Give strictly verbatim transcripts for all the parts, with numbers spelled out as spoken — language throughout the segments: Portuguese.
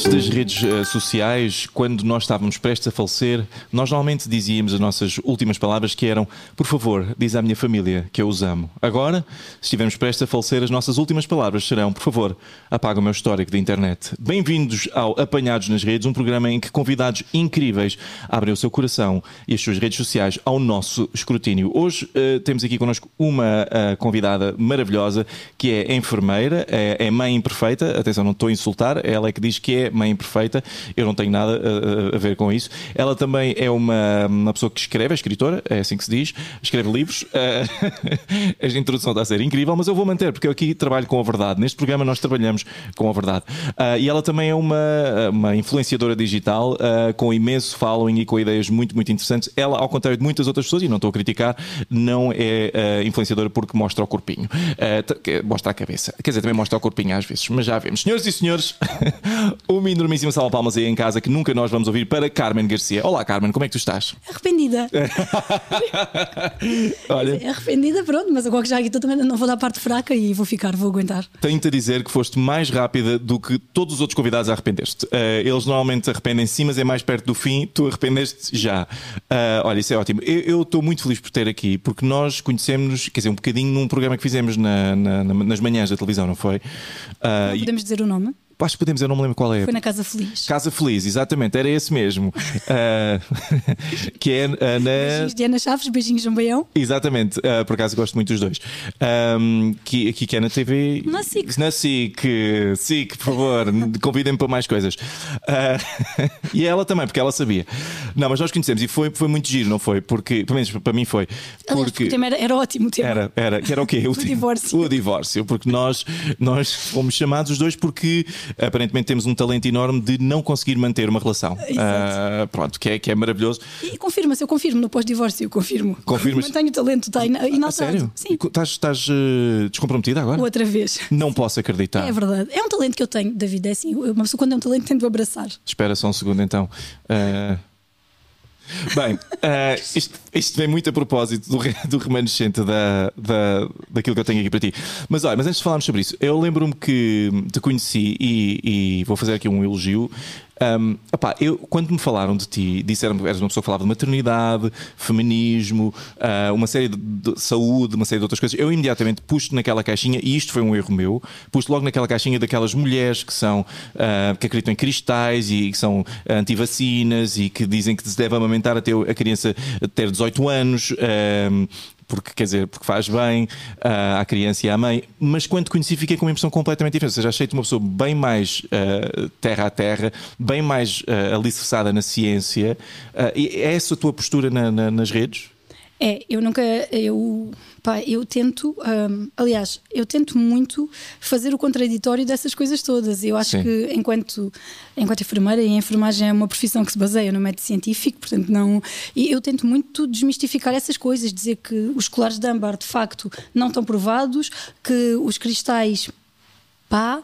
Antes das redes uh, sociais, quando nós estávamos prestes a falecer, nós normalmente dizíamos as nossas últimas palavras que eram: por favor, diz à minha família que eu os amo. Agora, se estivermos prestes a falecer, as nossas últimas palavras serão: por favor, apaga o meu histórico da internet. Bem-vindos ao Apanhados nas Redes, um programa em que convidados incríveis abrem o seu coração e as suas redes sociais ao nosso escrutínio. Hoje uh, temos aqui connosco uma uh, convidada maravilhosa que é enfermeira, é, é mãe imperfeita. Atenção, não estou a insultar, ela é que diz que é mãe imperfeita, eu não tenho nada a, a ver com isso. Ela também é uma, uma pessoa que escreve, é escritora, é assim que se diz, escreve livros. A introdução está a ser incrível, mas eu vou manter, porque eu aqui trabalho com a verdade. Neste programa nós trabalhamos com a verdade. Uh, e ela também é uma, uma influenciadora digital uh, com imenso following e com ideias muito, muito interessantes. Ela, ao contrário de muitas outras pessoas, e não estou a criticar, não é uh, influenciadora porque mostra o corpinho. Uh, mostra a cabeça. Quer dizer, também mostra o corpinho às vezes, mas já vemos. Senhoras e senhores, uma enormíssima salva de palmas aí em casa que nunca nós vamos ouvir para Carmen Garcia. Olá, Carmen, como é que tu estás? Arrependida. Olha, arrependida, pronto, mas agora que já aqui estou também não vou dar parte fraca e vou ficar, vou aguentar. Tenho-te a dizer que foste mais rápida do que todos os outros convidados a arrependeste. Uh, eles normalmente arrependem-se, mas é mais perto do fim, tu arrependeste já. Uh, olha, isso é ótimo. Eu estou muito feliz por ter aqui, porque nós conhecemos-nos, quer dizer, um bocadinho num programa que fizemos na, na, na, nas manhãs da televisão, não foi? Uh, não podemos dizer o nome? Acho que podemos, eu não me lembro qual é. Foi na Casa Feliz. Casa Feliz, exatamente, era esse mesmo. uh, que é uh, na... Beijinhos de Ana Chaves, beijinhos João Baião. Exatamente, uh, por acaso gosto muito dos dois. Um, que, que, que é na T V. Na S I C. Na S I C, S I C, por favor, convidem-me para mais coisas. Uh, e ela também, porque ela sabia. Não, mas nós conhecemos e foi, foi muito giro, não foi? Porque, pelo menos para mim foi. Aliás, porque o tema era, era ótimo. O tema. Era, era, que era o quê? O, o divórcio. O divórcio, porque nós, nós fomos chamados os dois porque aparentemente temos um talento enorme de não conseguir manter uma relação. Uh, pronto, que é, que é maravilhoso. E confirma-se, eu confirmo no pós-divórcio, eu confirmo. Confirmas? Mantenho o talento, está inalterado. Ah, sério? Sim. Estás, estás uh, descomprometida agora? Outra vez. Não Sim. Posso acreditar. É verdade. É um talento que eu tenho, David. É assim, uma pessoa quando é um talento tem de abraçar. Espera só um segundo então. Uh... Bem, uh, isto, isto vem muito a propósito do, do remanescente da, da, daquilo que eu tenho aqui para ti. Mas olha, mas antes de falarmos sobre isso, eu lembro-me que te conheci e, e vou fazer aqui um elogio. Um, opá, eu, quando me falaram de ti, disseram que eras uma pessoa que falava de maternidade, feminismo, uh, uma série de, de saúde, uma série de outras coisas. Eu imediatamente pus-te naquela caixinha, e isto foi um erro meu, pus-te logo naquela caixinha daquelas mulheres que são uh, que acreditam em cristais e que são anti-vacinas e que dizem que se deve amamentar até a criança ter dezoito anos. Um, porque, quer dizer, porque faz bem uh, à criança e à mãe, mas quando te conheci fiquei com uma impressão completamente diferente. Ou seja, achei-te uma pessoa bem mais uh, terra a terra, bem mais uh, alicerçada na ciência. Uh, e é essa a tua postura na, na, nas redes? É, eu nunca, eu, pá, eu tento, um, aliás, eu tento muito fazer o contraditório dessas coisas todas. Eu acho Sim. que enquanto, enquanto enfermeira, e a enfermagem é uma profissão que se baseia no método científico, portanto não, e eu tento muito desmistificar essas coisas, dizer que os colares de âmbar de facto não estão provados, que os cristais, pá,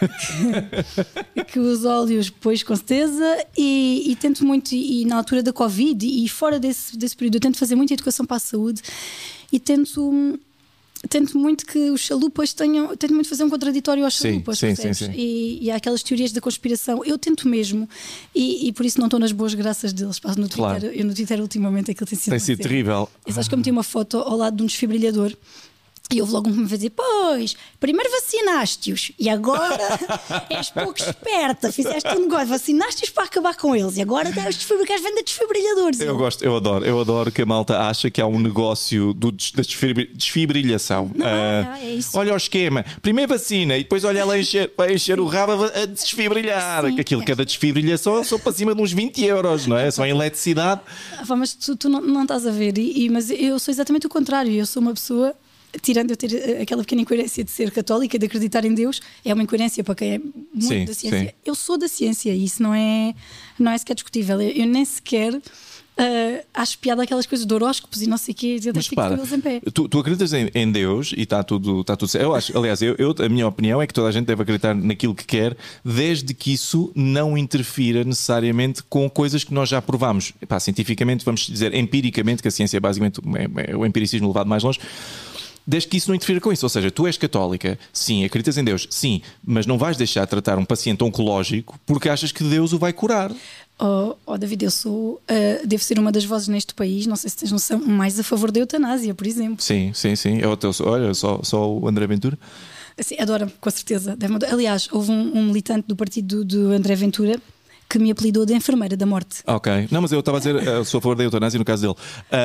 que os óleos, pois, com certeza, e, e tento muito, e, e na altura da Covid e, e fora desse, desse período, eu tento fazer muita educação para a saúde e tento, tento muito que os chalupas tenham, tento muito fazer um contraditório aos chalupas, sim, sim, sim, sim. E, e há aquelas teorias da conspiração, eu tento mesmo, e, e por isso não estou nas boas graças deles. No Twitter, claro. Eu no Twitter ultimamente aquilo tem sido, tem sido terrível. Eu acho que eu meti uma foto ao lado de um desfibrilhador. E houve logo um que me fazia: pois, primeiro vacinaste-os e agora és pouco esperta, fizeste um negócio, vacinaste-os para acabar com eles e agora os desfibriladores vendem desfibrilhadores. Eu gosto, eu adoro, eu adoro que a malta acha que há um negócio do, da desfibrilhação. Não, uh, é isso. Olha o esquema, primeiro vacina e depois olha ela encher, vai encher o rabo a desfibrilhar. Sim, aquilo, é. Cada desfibrilação é só para cima de uns vinte euros, não é? Só em eletricidade. Ah, mas tu, tu não, não estás a ver, e, e, mas eu sou exatamente o contrário, eu sou uma pessoa. Tirando eu ter aquela pequena incoerência de ser católica, de acreditar em Deus, é uma incoerência para quem é muito sim, da ciência. Sim. Eu sou da ciência e isso não é, não é sequer discutível. Eu, eu nem sequer uh, acho piada aquelas coisas de horóscopos e não sei o quê. Mas para, em pé. Tu, tu acreditas em, em Deus e está tudo, está tudo certo. Eu acho, aliás, eu, eu, a minha opinião é que toda a gente deve acreditar naquilo que quer, desde que isso não interfira necessariamente com coisas que nós já provamos. Epá, cientificamente, vamos dizer empiricamente, que a ciência é basicamente é, é o empiricismo levado mais longe. desde que isso não interfira com isso. Ou seja, tu és católica, sim, acreditas em Deus, sim, mas não vais deixar de tratar um paciente oncológico porque achas que Deus o vai curar. Oh, oh David, eu sou, uh, devo ser uma das vozes neste país, não sei se tens noção, mais a favor da eutanásia, por exemplo. Sim, sim, sim. Eu, eu, olha, só, só o André Ventura. Sim, adoro, com certeza. Aliás, houve um, um militante do partido do André Ventura que me apelidou de enfermeira da morte. Ok. Não, mas eu estava a dizer, eu sou a favor da eutanásia no caso dele.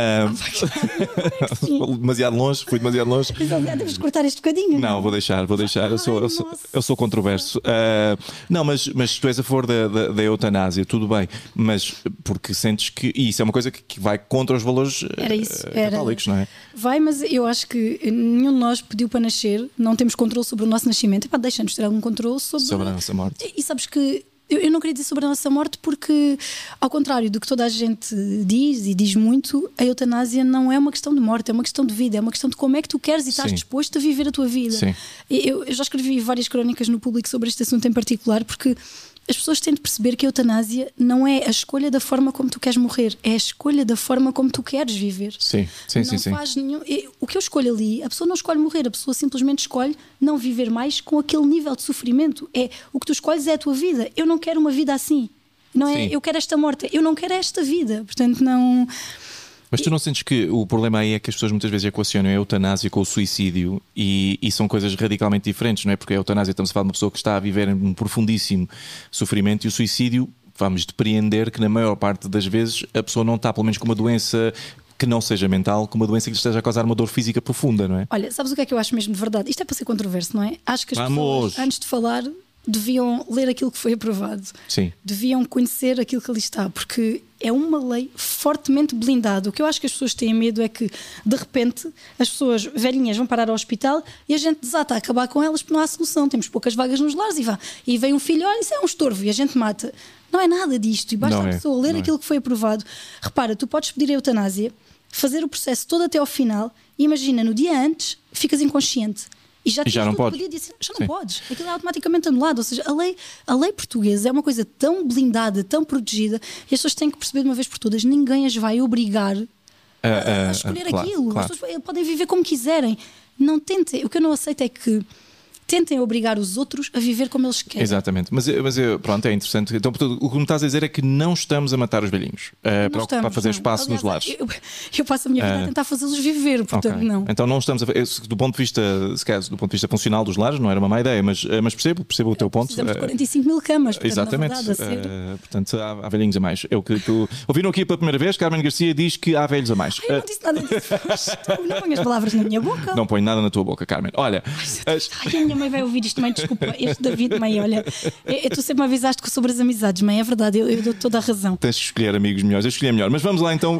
Uh, demasiado longe, fui demasiado longe. Então, deves cortar este bocadinho. Não, não, vou deixar, vou deixar. Eu sou, eu sou, eu sou controverso. Uh, não, mas, mas tu és a favor da, da, da eutanásia, tudo bem. Mas porque sentes que. E isso é uma coisa que, que vai contra os valores era isso, uh, era. católicos, não é? Vai, mas eu acho que nenhum de nós pediu para nascer, não temos controle sobre o nosso nascimento. Epá, deixa-nos ter algum controle sobre, sobre a nossa morte. E, e sabes que. Eu não queria dizer sobre a nossa morte porque, ao contrário do que toda a gente diz e diz muito, a eutanásia não é uma questão de morte, é uma questão de vida, é uma questão de como é que tu queres e estás Sim. disposto a viver a tua vida. Sim. Eu, eu já escrevi várias crónicas no Público sobre este assunto em particular porque as pessoas têm de perceber que a eutanásia não é a escolha da forma como tu queres morrer, é a escolha da forma como tu queres viver. Sim, sim, não sim, sim. Faz nenhum... O que eu escolho ali, a pessoa não escolhe morrer, a pessoa simplesmente escolhe não viver mais com aquele nível de sofrimento. É, o que tu escolhes é a tua vida. Eu não quero uma vida assim. Não é? Eu quero esta morte, eu não quero esta vida. Portanto, não... Mas tu não sentes que o problema aí é que as pessoas muitas vezes equacionam a eutanásia com o suicídio e, e são coisas radicalmente diferentes, não é? Porque a eutanásia, estamos a falar de uma pessoa que está a viver um profundíssimo sofrimento e o suicídio, vamos depreender que na maior parte das vezes a pessoa não está pelo menos com uma doença que não seja mental, com uma doença que lhe esteja a causar uma dor física profunda, não é? Olha, sabes o que é que eu acho mesmo de verdade? Isto é para ser controverso, não é? Acho que as Vamos. pessoas, antes de falar, deviam ler aquilo que foi aprovado. Sim. Deviam conhecer aquilo que ali está, porque é uma lei fortemente blindada. O que eu acho que as pessoas têm medo é que, de repente, as pessoas velhinhas vão parar ao hospital e a gente desata a acabar com elas porque não há solução. Temos poucas vagas nos lares e, vá. E vem um filho, olha, isso é um estorvo e a gente mata. Não é nada disto. E basta não a pessoa é, ler aquilo é. que foi aprovado. Repara, tu podes pedir a eutanásia, fazer o processo todo até ao final e imagina, no dia antes, ficas inconsciente. E já, e já não podes. Disse, já não Sim. podes. Aquilo é automaticamente anulado. Ou seja, a lei, a lei portuguesa é uma coisa tão blindada, tão protegida, e as pessoas têm que perceber de uma vez por todas: ninguém as vai obrigar uh, uh, a escolher uh, claro, aquilo. Claro. As pessoas podem viver como quiserem. Não tentem. O que eu não aceito é que tentem obrigar os outros a viver como eles querem. Exatamente, mas, mas pronto, é interessante. Então, portanto, o que me estás a dizer é que não estamos a matar os velhinhos uh, para, estamos, para fazer não. espaço Aliás, nos lares. Eu, eu passo a minha vida uh, a tentar fazê-los viver, portanto okay. não. Então não estamos a, do ponto de vista, se calhar, do ponto de vista funcional dos lares, não era uma má ideia, mas, mas percebo, percebo o teu ponto. Precisamos de quarenta e cinco mil camas, portanto, exatamente. Na verdade, a ser... uh, portanto, há, há velhinhos a mais. Eu, que, tu, ouviram aqui pela primeira vez, Carmen Garcia diz que há velhos a mais. Ai, eu não disse nada disso. Tu não ponhas palavras na minha boca. Não ponho nada na tua boca, Carmen. Olha. Ai, as... Ai, a minha mãe vai ouvir isto, mãe. Desculpa, este David, mãe, olha, eu, eu, tu sempre me avisaste sobre as amizades, mãe, é verdade, eu, eu dou toda a razão. Tens de escolher amigos melhores, eu escolhi melhor, mas vamos lá então.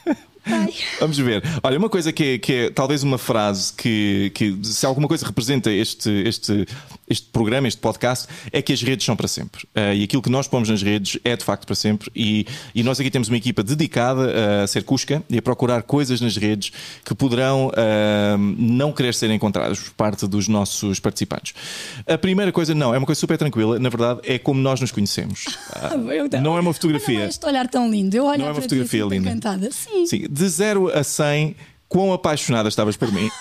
Ai. Vamos ver. Olha, uma coisa que é, que é talvez uma frase que, que, se alguma coisa representa este, este, este programa, este podcast, é que as redes são para sempre. Uh, e aquilo que nós pomos nas redes é de facto para sempre. E, e nós aqui temos uma equipa dedicada a ser cusca e a procurar coisas nas redes que poderão uh, não querer ser encontradas por parte dos nossos participantes. A primeira coisa, não, é uma coisa super tranquila. Na verdade, é como nós nos conhecemos. Uh, não é uma fotografia. Não é este olhar tão lindo. Eu olho não é uma fotografia linda. Encantada. Sim. Sim. De zero a cem, quão apaixonada estavas por mim?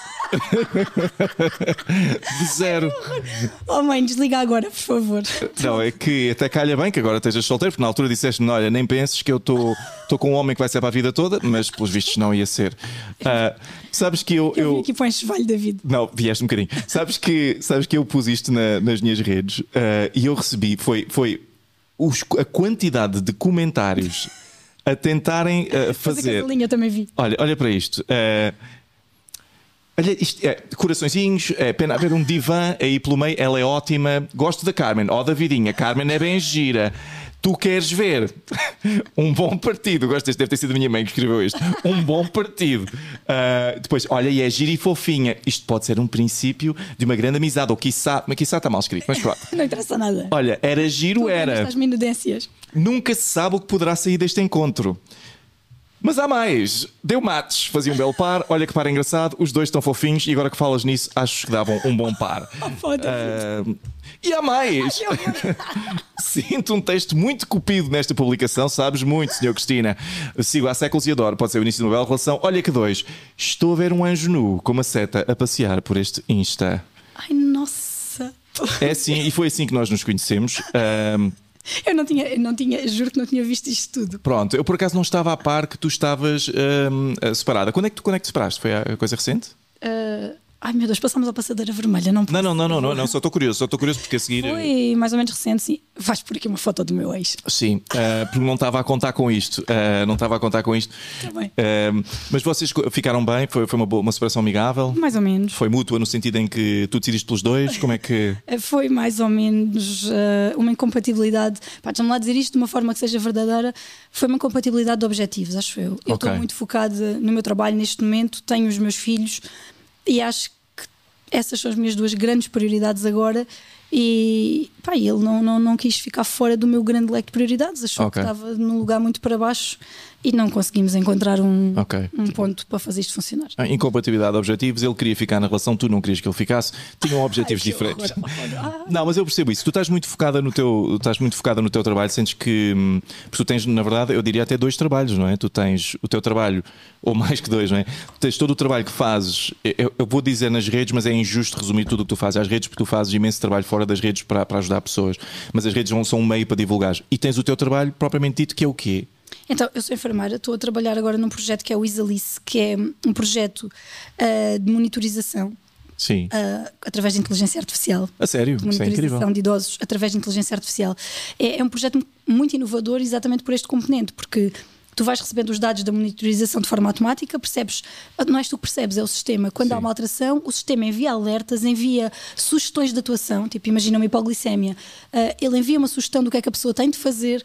De zero. Oh mãe, desliga agora, por favor. Não, é que até calha bem que agora estejas solteiro, porque na altura disseste-me: olha, nem penses que eu estou com um homem que vai ser para a vida toda, mas pelos vistos não ia ser. Uh, sabes que eu. Eu, eu... vim aqui para um enxovalho da vida. Não, vieste um bocadinho. Sabes que, sabes que eu pus isto na, nas minhas redes uh, e eu recebi, foi, foi os, a quantidade de comentários a tentarem uh, fazer. Linha, eu também vi. Olha, olha para isto. Uh, olha, isto é coraçõezinhos, é pena haver um divã aí pelo meio. Ela é ótima. Gosto da Carmen. Ó, oh, Davidinha, Carmen é bem gira. Tu queres ver um bom partido? Gosto deste, deve ter sido a minha mãe que escreveu isto. Um bom partido. Uh, depois, olha, e é gira e fofinha. Isto pode ser um princípio de uma grande amizade. Ou quiçá, mas quiçá está mal escrito, mas pronto. Não interessa nada. Olha, era giro, tu era. Estas minudências. Nunca se sabe o que poderá sair deste encontro. Mas há mais. Deu mates, fazia um belo par. Olha que par engraçado, os dois estão fofinhos. E agora que falas nisso, acho que davam um bom par. Oh, uh, e há mais. Sinto um texto muito cupido nesta publicação. Sabes muito, senhor Cristina. Sigo há séculos e adoro. Pode ser o início de uma bela relação. Olha que dois. Estou a ver um anjo nu com uma seta a passear por este Insta. Ai, nossa. É assim, e foi assim que nós nos conhecemos. Um, Eu não tinha, eu não tinha, juro que não tinha visto isto tudo. Pronto, eu por acaso não estava a par que tu estavas um, separada. Quando é que tu, quando é que te separaste? Foi a coisa recente? Uh, ai meu Deus, passámos a passadeira vermelha. Não, não, não, não, não, não, não, só estou curioso, só estou curioso porque a seguir. Foi mais ou menos recente, sim. Vais por aqui uma foto do meu ex. Sim, uh, porque não estava a contar com isto. Uh, não estava a contar com isto. Tá bem. Uh, mas vocês ficaram bem? Foi, foi uma, boa, uma separação amigável? Mais ou menos. Foi mútua no sentido em que tu decidiste pelos dois? Como é que. Foi mais ou menos uh, uma incompatibilidade. Pá, deixa-me lá dizer isto de uma forma que seja verdadeira. Foi uma incompatibilidade de objetivos, acho eu. Eu estou okay. muito focada no meu trabalho neste momento, tenho os meus filhos e acho que essas são as minhas duas grandes prioridades agora. E pá, ele não, não, não quis ficar fora do meu grande leque de prioridades, achou okay. que estava num lugar muito para baixo e não conseguimos encontrar um, okay. um ponto para fazer isto funcionar. A incompatibilidade de objetivos, ele queria ficar na relação, tu não querias que ele ficasse, tinham objetivos Ai, diferentes. Não, mas eu percebo isso. Tu estás muito focada no teu, estás muito focada no teu trabalho, sentes que porque tu tens, na verdade, eu diria até dois trabalhos, não é? Tu tens o teu trabalho, ou mais que dois, não é? Tu tens todo o trabalho que fazes, eu, eu vou dizer nas redes, mas é injusto resumir tudo o que tu fazes às redes, porque tu fazes imenso trabalho fora das redes para, para ajudar pessoas, mas as redes não são um meio para divulgar. E tens o teu trabalho propriamente dito, que é o quê? Então, eu sou enfermeira, estou a trabalhar agora num projeto que é o Isalice, que é um projeto uh, de monitorização. Sim. Uh, através de inteligência artificial. A sério? De monitorização Isso é incrível. de idosos através de inteligência artificial. É, é um projeto muito inovador exatamente por este componente, porque tu vais recebendo os dados da monitorização de forma automática, percebes, não és tu que percebes, é o sistema. Quando Sim. há uma alteração, o sistema envia alertas, envia sugestões de atuação, tipo, imagina uma hipoglicémia, uh, ele envia uma sugestão do que é que a pessoa tem de fazer.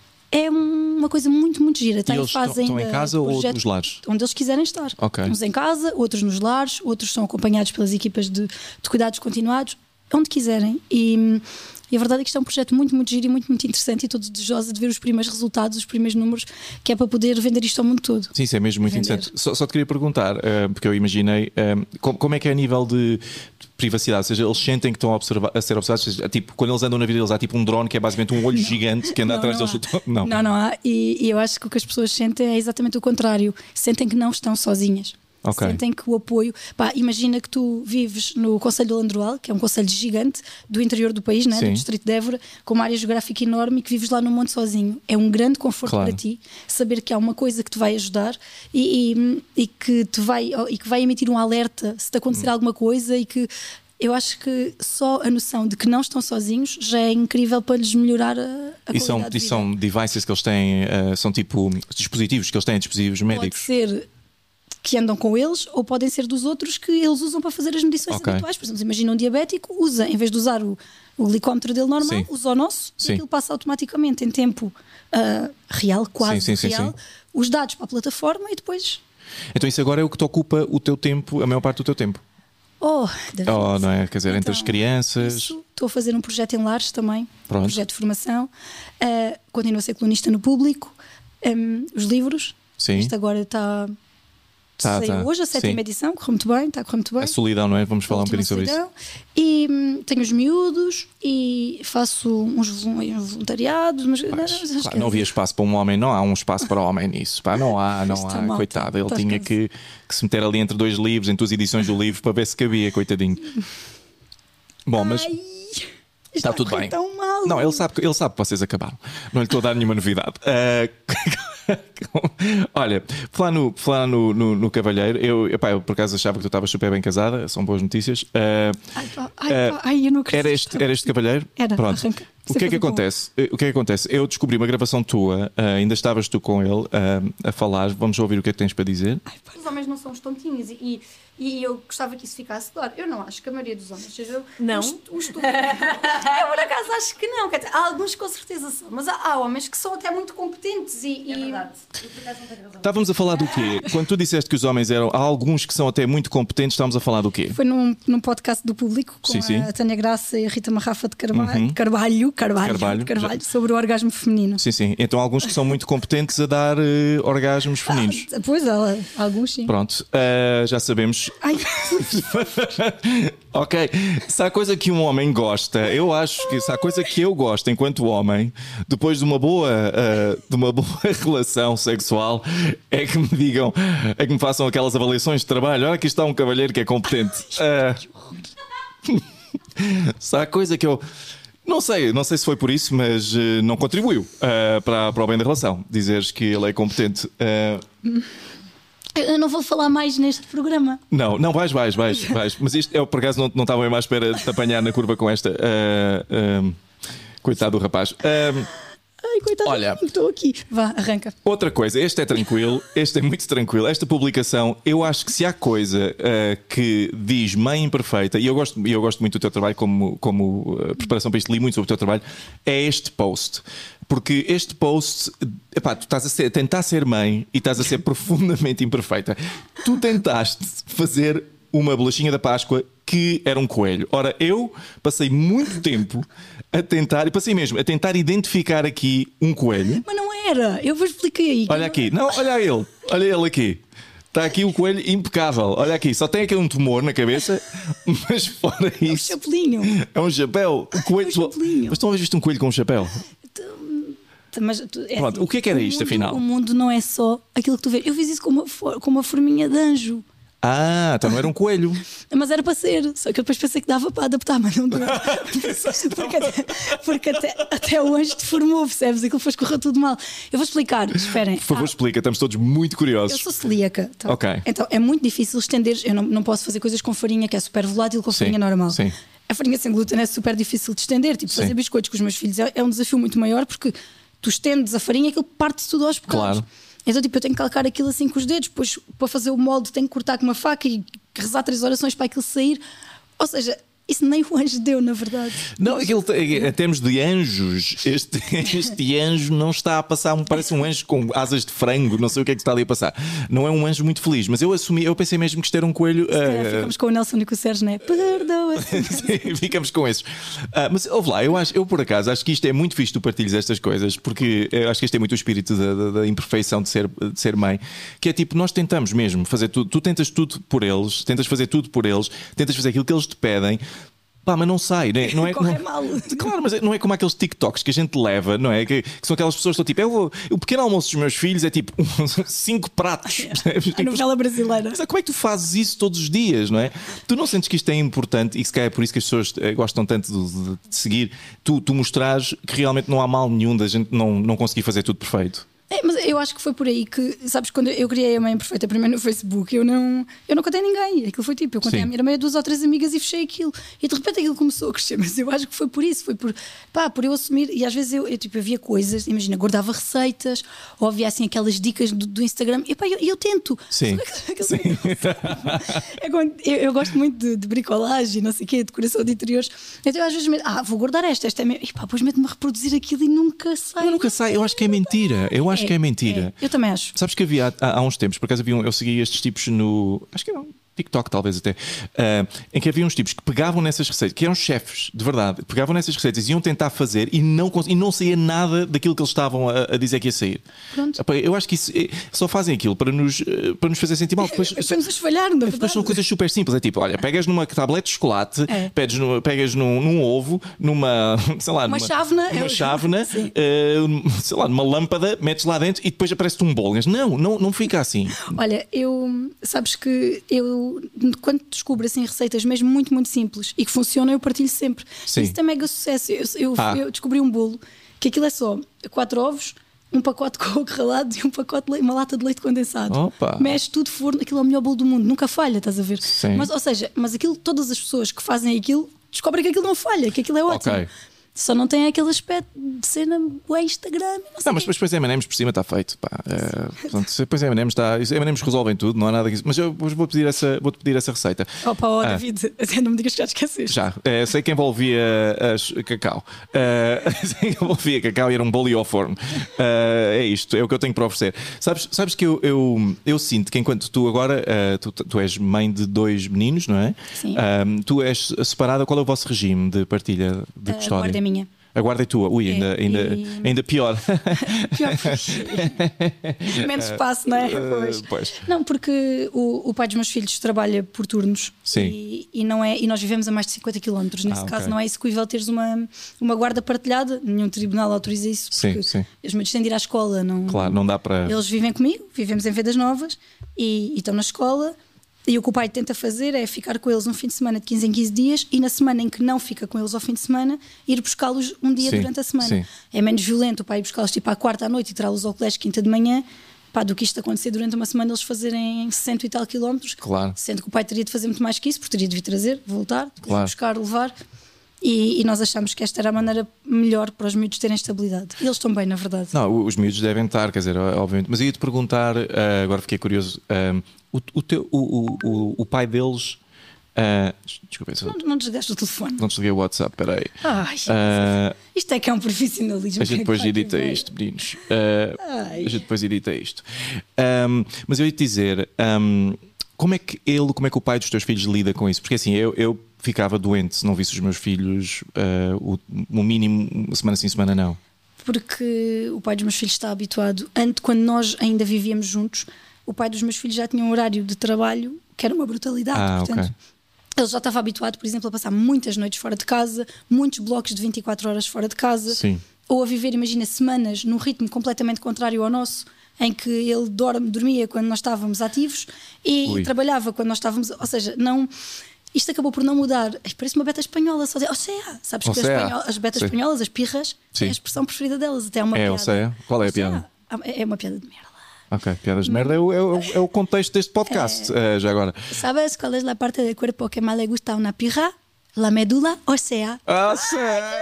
É uma coisa muito, muito gira. E eles estão, estão em casa ou nos lares? Onde eles quiserem estar. Okay. Uns em casa, outros nos lares, outros são acompanhados pelas equipas de, de cuidados continuados, onde quiserem. E, e a verdade é que isto é um projeto muito, muito giro e muito, muito interessante e estou desejosa de ver os primeiros resultados, os primeiros números, que é para poder vender isto ao mundo todo. Sim, isso é mesmo muito vender. Interessante. Só, só te queria perguntar, uh, porque eu imaginei, uh, como, como é que é a nível de privacidade, ou seja, eles sentem que estão a, observar, a ser observados, seja, tipo, quando eles andam na vida, eles há tipo um drone que é basicamente um olho não. gigante que anda não, atrás não deles. Há. Não, não, não há. E, e eu acho que o que as pessoas sentem é exatamente o contrário. Sentem que não estão sozinhas. Okay. Sentem que o apoio. Pá, imagina que tu vives no Concelho do Landroal, que é um concelho gigante do interior do país, né, do distrito de Évora, com uma área geográfica enorme e que vives lá no monte sozinho. É um grande conforto claro. Para ti saber que há uma coisa que te vai ajudar e, e, e, que, te vai, e que vai emitir um alerta se te acontecer hum. alguma coisa e que. Eu acho que só a noção de que não estão sozinhos já é incrível para lhes melhorar a, a e são, qualidade de vida. E são devices que eles têm, uh, são tipo dispositivos que eles têm, dispositivos médicos? Pode ser que andam com eles ou podem ser dos outros que eles usam para fazer as medições okay. habituais. Por exemplo, imagina um diabético, usa, em vez de usar o, o glicómetro dele normal, sim. usa o nosso sim. e aquilo passa automaticamente em tempo uh, real, quase sim, sim, real, sim, sim. os dados para a plataforma e depois... Então isso agora é o que te ocupa o teu tempo, a maior parte do teu tempo? Oh, David. oh, não é? Quer dizer, então, entre as crianças. Isso, estou a fazer um projeto em lares também, Pronto. um projeto de formação. Uh, continuo a ser colunista no Público. Um, os livros. Sim. Isto agora está. Tá, Saiu tá. hoje a sétima Sim. edição, correu muito bem, está a correr muito bem. A solidão, não é? Vamos falar um bocadinho sobre isso. E hum, tenho os miúdos e faço uns voluntariados. Mas, mas, não, claro, não havia espaço para um homem, não há um espaço para o homem nisso. Pá, não há, não há. Mal, coitado, ele tinha que, que se meter ali entre dois livros, entre duas edições do livro, para ver se cabia, coitadinho. Bom, mas. Ai, está tudo bem. Tão mal. Não, ele sabe, ele sabe que vocês acabaram. Não lhe estou a dar nenhuma novidade. Uh... Olha, falar no, falar no, no, no cavalheiro, eu, epá, eu por acaso achava que tu estavas super bem casada, são boas notícias. Uh, ai, pá, ai, pá, ai, eu não acredito. Era este, era este cavalheiro? Era. Pronto. Arranca. O que é que acontece? Bom. O que é que acontece? Eu descobri uma gravação tua, uh, ainda estavas tu com ele uh, a falar. Vamos ouvir o que é que tens para dizer. Ai, pá, os homens não são os tontinhos e, e eu gostava que isso ficasse claro. Eu não acho que a maioria dos homens seja não. um estúpido. Eu por acaso acho que não. Quer dizer, há alguns com certeza são, mas há, há homens que são até muito competentes e. É e... verdade. Eu por acaso não tenho razão. Estávamos a falar do quê? Quando tu disseste que os homens eram, há alguns que são até muito competentes, estávamos a falar do quê? Foi num, num podcast do Público com sim, sim. a Tânia Graça e a Rita Marrafa de Carvalho, uhum. Carvalho, Carvalho, Carvalho, Carvalho sobre o orgasmo feminino. Sim, sim. Então há alguns que são muito competentes a dar uh, orgasmos femininos. Ah, pois, há, alguns sim. Pronto, uh, já sabemos. hoje. Ai, Ok, se há coisa que um homem gosta, eu acho que se há coisa que eu gosto enquanto homem, depois de uma boa, uh, de uma boa relação sexual, é que me digam, é que me façam aquelas avaliações de trabalho. Olha, aqui está um cavalheiro que é competente. Uh, se há coisa que eu. Não sei, não sei se foi por isso, mas uh, não contribuiu uh, para, para o bem da relação. Dizeres que ele é competente. Uh... Eu não vou falar mais neste programa. Não, não, vais, vais, vais, vais. Mas isto, eu por acaso não, não estava bem à espera de te apanhar na curva com esta. Uh, uh, coitado do rapaz. Uh, Ai, coitado, olha, estou aqui. Vá, arranca. Outra coisa, este é tranquilo, este é muito tranquilo. Esta publicação, eu acho que se há coisa uh, que diz mãe imperfeita, e eu gosto, eu gosto muito do teu trabalho como, como uh, preparação para isto, li muito sobre o teu trabalho, é este post. Porque este post, epá, tu estás a, ser, a tentar ser mãe e estás a ser profundamente imperfeita. Tu tentaste fazer uma bolachinha da Páscoa que era um coelho. Ora, eu passei muito tempo a tentar, e passei mesmo, a tentar identificar aqui um coelho. Mas não era, eu vos expliquei aí. Olha aqui, não, olha ele, olha ele aqui. Está aqui o coelho impecável. Olha aqui, só tem aqui um tumor na cabeça, mas fora isso. É um chapelinho. É um chapéu. O coelho. É um chapelinho. Mas tu não havia visto um coelho com um chapéu? Mas, tu, é Pronto, assim, o que é que era o isto, mundo, afinal? O mundo não é só aquilo que tu vês. Eu fiz isso com uma, com uma forminha de anjo. Ah, então não era um coelho. Mas era para ser, só que eu depois pensei que dava para adaptar, mas não deu. porque até, porque até, até o anjo deformou, percebes? Aquilo foi escorrer tudo mal. Eu vou explicar, esperem. Por favor, ah, explica, estamos todos muito curiosos. Eu sou celíaca. Então, Ok. Então é muito difícil estender. Eu não, não posso fazer coisas com farinha, que é super volátil, com Sim, farinha normal. sim. A farinha sem glúten é super difícil de estender. Tipo, Sim. fazer biscoitos com os meus filhos é, é um desafio muito maior, porque tu estendes a farinha e aquilo parte tudo aos bocados. Claro. Então, tipo, eu tenho que calcar aquilo assim com os dedos, depois para fazer o molde tenho que cortar com uma faca e rezar três orações para aquilo sair. Ou seja, isso nem o anjo deu, na verdade. Não, aquilo, em termos de anjos, este, este anjo não está a passar, parece um anjo com asas de frango, não sei o que é que está ali a passar. Não é um anjo muito feliz, mas eu assumi, eu pensei mesmo que isto era um coelho. É, uh... ficamos com o Nelson e com o Sérgio, não é? Perdoa. Sim, ficamos com esses. Uh, mas ouve lá, eu, acho, eu por acaso acho que isto é muito fixe tu partilhas estas coisas, porque eu acho que este é muito o espírito da, da, da imperfeição de ser, de ser mãe, que é tipo, nós tentamos mesmo fazer tudo, tu tentas tudo por eles, tentas fazer tudo por eles, tentas fazer aquilo que eles te pedem. Pá, mas não sai, né? Não é, Corre não, mal. Claro, mas não é como aqueles TikToks que a gente leva, não é? Que, que são aquelas pessoas que estão tipo, eu vou, o pequeno almoço dos meus filhos é tipo cinco pratos. A novela brasileira. Mas como é que tu fazes isso todos os dias, não é? Tu não sentes que isto é importante e que se calhar é por isso que as pessoas gostam tanto de, de, de seguir, tu, tu mostrares que realmente não há mal nenhum da gente não, não conseguir fazer tudo perfeito? É, mas eu acho que foi por aí que, sabes, quando eu criei a Mãe Perfeita primeiro no Facebook, eu não, eu não contei a ninguém. Aquilo foi tipo, eu contei Sim. à minha irmã, duas ou três amigas e fechei aquilo. E de repente aquilo começou a crescer. Mas eu acho que foi por isso, foi por, pá, por eu assumir. E às vezes eu, eu tipo, havia coisas, imagina, guardava receitas, ou havia assim aquelas dicas do, do Instagram, e pá, eu, eu tento. Sim. Sim. É quando, eu, eu gosto muito de, de bricolagem, não sei o quê, de decoração de interiores. Então eu às vezes meto, ah, vou guardar esta, esta é minha. E pá, depois meto-me a reproduzir aquilo e nunca sai. Eu nunca sei, eu acho que é mentira. Eu acho É, que é mentira. é. Eu também acho. Sabes que havia há, há uns tempos, por acaso havia um, eu segui estes tipos no. Acho que era um TikTok, talvez até, uh, em que havia uns tipos que pegavam nessas receitas, que eram chefes, de verdade, pegavam nessas receitas e iam tentar fazer e não, e não saía nada daquilo que eles estavam a, a dizer que ia sair. Pronto. Epá, eu acho que isso, é, só fazem aquilo para nos, para nos fazer sentir mal. Depois, Para nos esfalhar, na depois verdade. são coisas super simples. É tipo, olha, pegas numa tablete de chocolate, É. pedes numa, pegas num, num ovo, numa, sei lá, Uma numa chávena. numa É o- chávena, Sim. uh, sei lá, numa lâmpada, metes lá dentro e depois aparece-te um bolo. Não, não, não fica assim. Olha, eu, sabes que eu, quando descubro assim receitas mesmo muito, muito simples e que funcionam, eu partilho sempre. Sim. Isso tem mega sucesso. Eu, eu, Ah. eu descobri um bolo que aquilo é só quatro ovos, um pacote de coco ralado e um pacote de leite, uma lata de leite condensado. Opa. Mexe tudo forno, aquilo é o melhor bolo do mundo, nunca falha, estás a ver? Sim. Mas, ou seja, mas aquilo, todas as pessoas que fazem aquilo descobrem que aquilo não falha, que aquilo é ótimo. Ok. Só não tem aquele aspecto de cena o Instagram. Não, sei Não, quê. mas depois M and M's por cima está feito. Pá. É, portanto, depois M and M's está. M and M's resolvem tudo, não há nada disso. Mas eu vou pedir essa, vou-te pedir essa receita. Opa, oh, Ah. David, até não me digas que já te esqueceste. Já, é, sei que envolvia as, cacau. É, sei que envolvia cacau e era um bolo e ao forno. É, é isto, é o que eu tenho para oferecer. Sabes, sabes que eu, eu, eu sinto que enquanto tu agora, eh, tu, tu és mãe de dois meninos, não é? Sim. Ah, tu és separada, qual é o vosso regime de partilha de A custódia? guarda é minha. A guarda é tua. Ui, É, ainda, ainda, e- ainda pior. Pior porque menos espaço, não é? Pois. Pois. Não, porque o, o pai dos meus filhos trabalha por turnos. Sim. E, e, não é, e nós vivemos a mais de cinquenta quilómetros. Nesse Ah, caso, ok. não é execuível teres uma, uma guarda partilhada. Nenhum tribunal autoriza isso. Sim, Porque sim. os meus têm de ir à escola. Não, Claro, não dá para. Eles vivem comigo, vivemos em Vedas Novas e, e estão na escola. E o que o pai tenta fazer é ficar com eles um fim de semana de quinze em quinze dias e na semana em que não fica com eles ao fim de semana, ir buscá-los um dia Sim, durante a semana. sim. É menos violento o pai ir buscá-los tipo à quarta à noite e trazê-los ao colégio quinta de manhã, pá, do que isto acontecer durante uma semana eles fazerem cento e tal quilómetros. Claro. Sendo que o pai teria de fazer muito mais que isso, porque teria de vir trazer, voltar, Claro. buscar, levar. E, e nós achamos que esta era a maneira melhor para os miúdos terem estabilidade. E eles estão bem, na verdade. Não, os miúdos devem estar, quer dizer, obviamente. Mas eu ia-te perguntar, eh, agora fiquei curioso, eh, o, o, teu, o, o, o, o pai deles. eh, desculpa, se eu Não, não desligaste o telefone. não desliguei o WhatsApp, espera aí. Ai, Eh, isto é que é um profissionalismo. A gente depois que é que edita vai. isto, meninos. Uh, Ai. a gente depois edita isto. Um, mas eu ia te dizer, um, como é que ele, como é que o pai dos teus filhos lida com isso? Porque assim, eu, eu ficava doente se não visse os meus filhos uh, o, no mínimo semana sim, semana não. Porque o pai dos meus filhos está habituado. Antes, quando nós ainda vivíamos juntos, o pai dos meus filhos já tinha um horário de trabalho que era uma brutalidade. Ah, Portanto, ok. ele já estava habituado, por exemplo, a passar muitas noites fora de casa, muitos blocos de vinte e quatro horas fora de casa, Sim. ou a viver, imagina, semanas num ritmo completamente contrário ao nosso, em que ele dorme, dormia quando nós estávamos ativos e Ui. trabalhava quando nós estávamos. Ou seja, não. Isto acabou por não mudar. Ai, parece uma beta espanhola, só dizer, Ocea. Sabes Ou que as, seja. espanhol- as betas Sim. espanholas, as pirras, Sim. é a expressão preferida delas. Até há uma É, piada. ou seja, qual é a Ocea. piada? É uma piada de merda. Ok, piadas de merda é o, é o, é o contexto deste podcast, uh, já agora. ¿Sabes cuál es la parte del cuerpo que más le gusta a una pirra? La médula ósea. Ah, sim,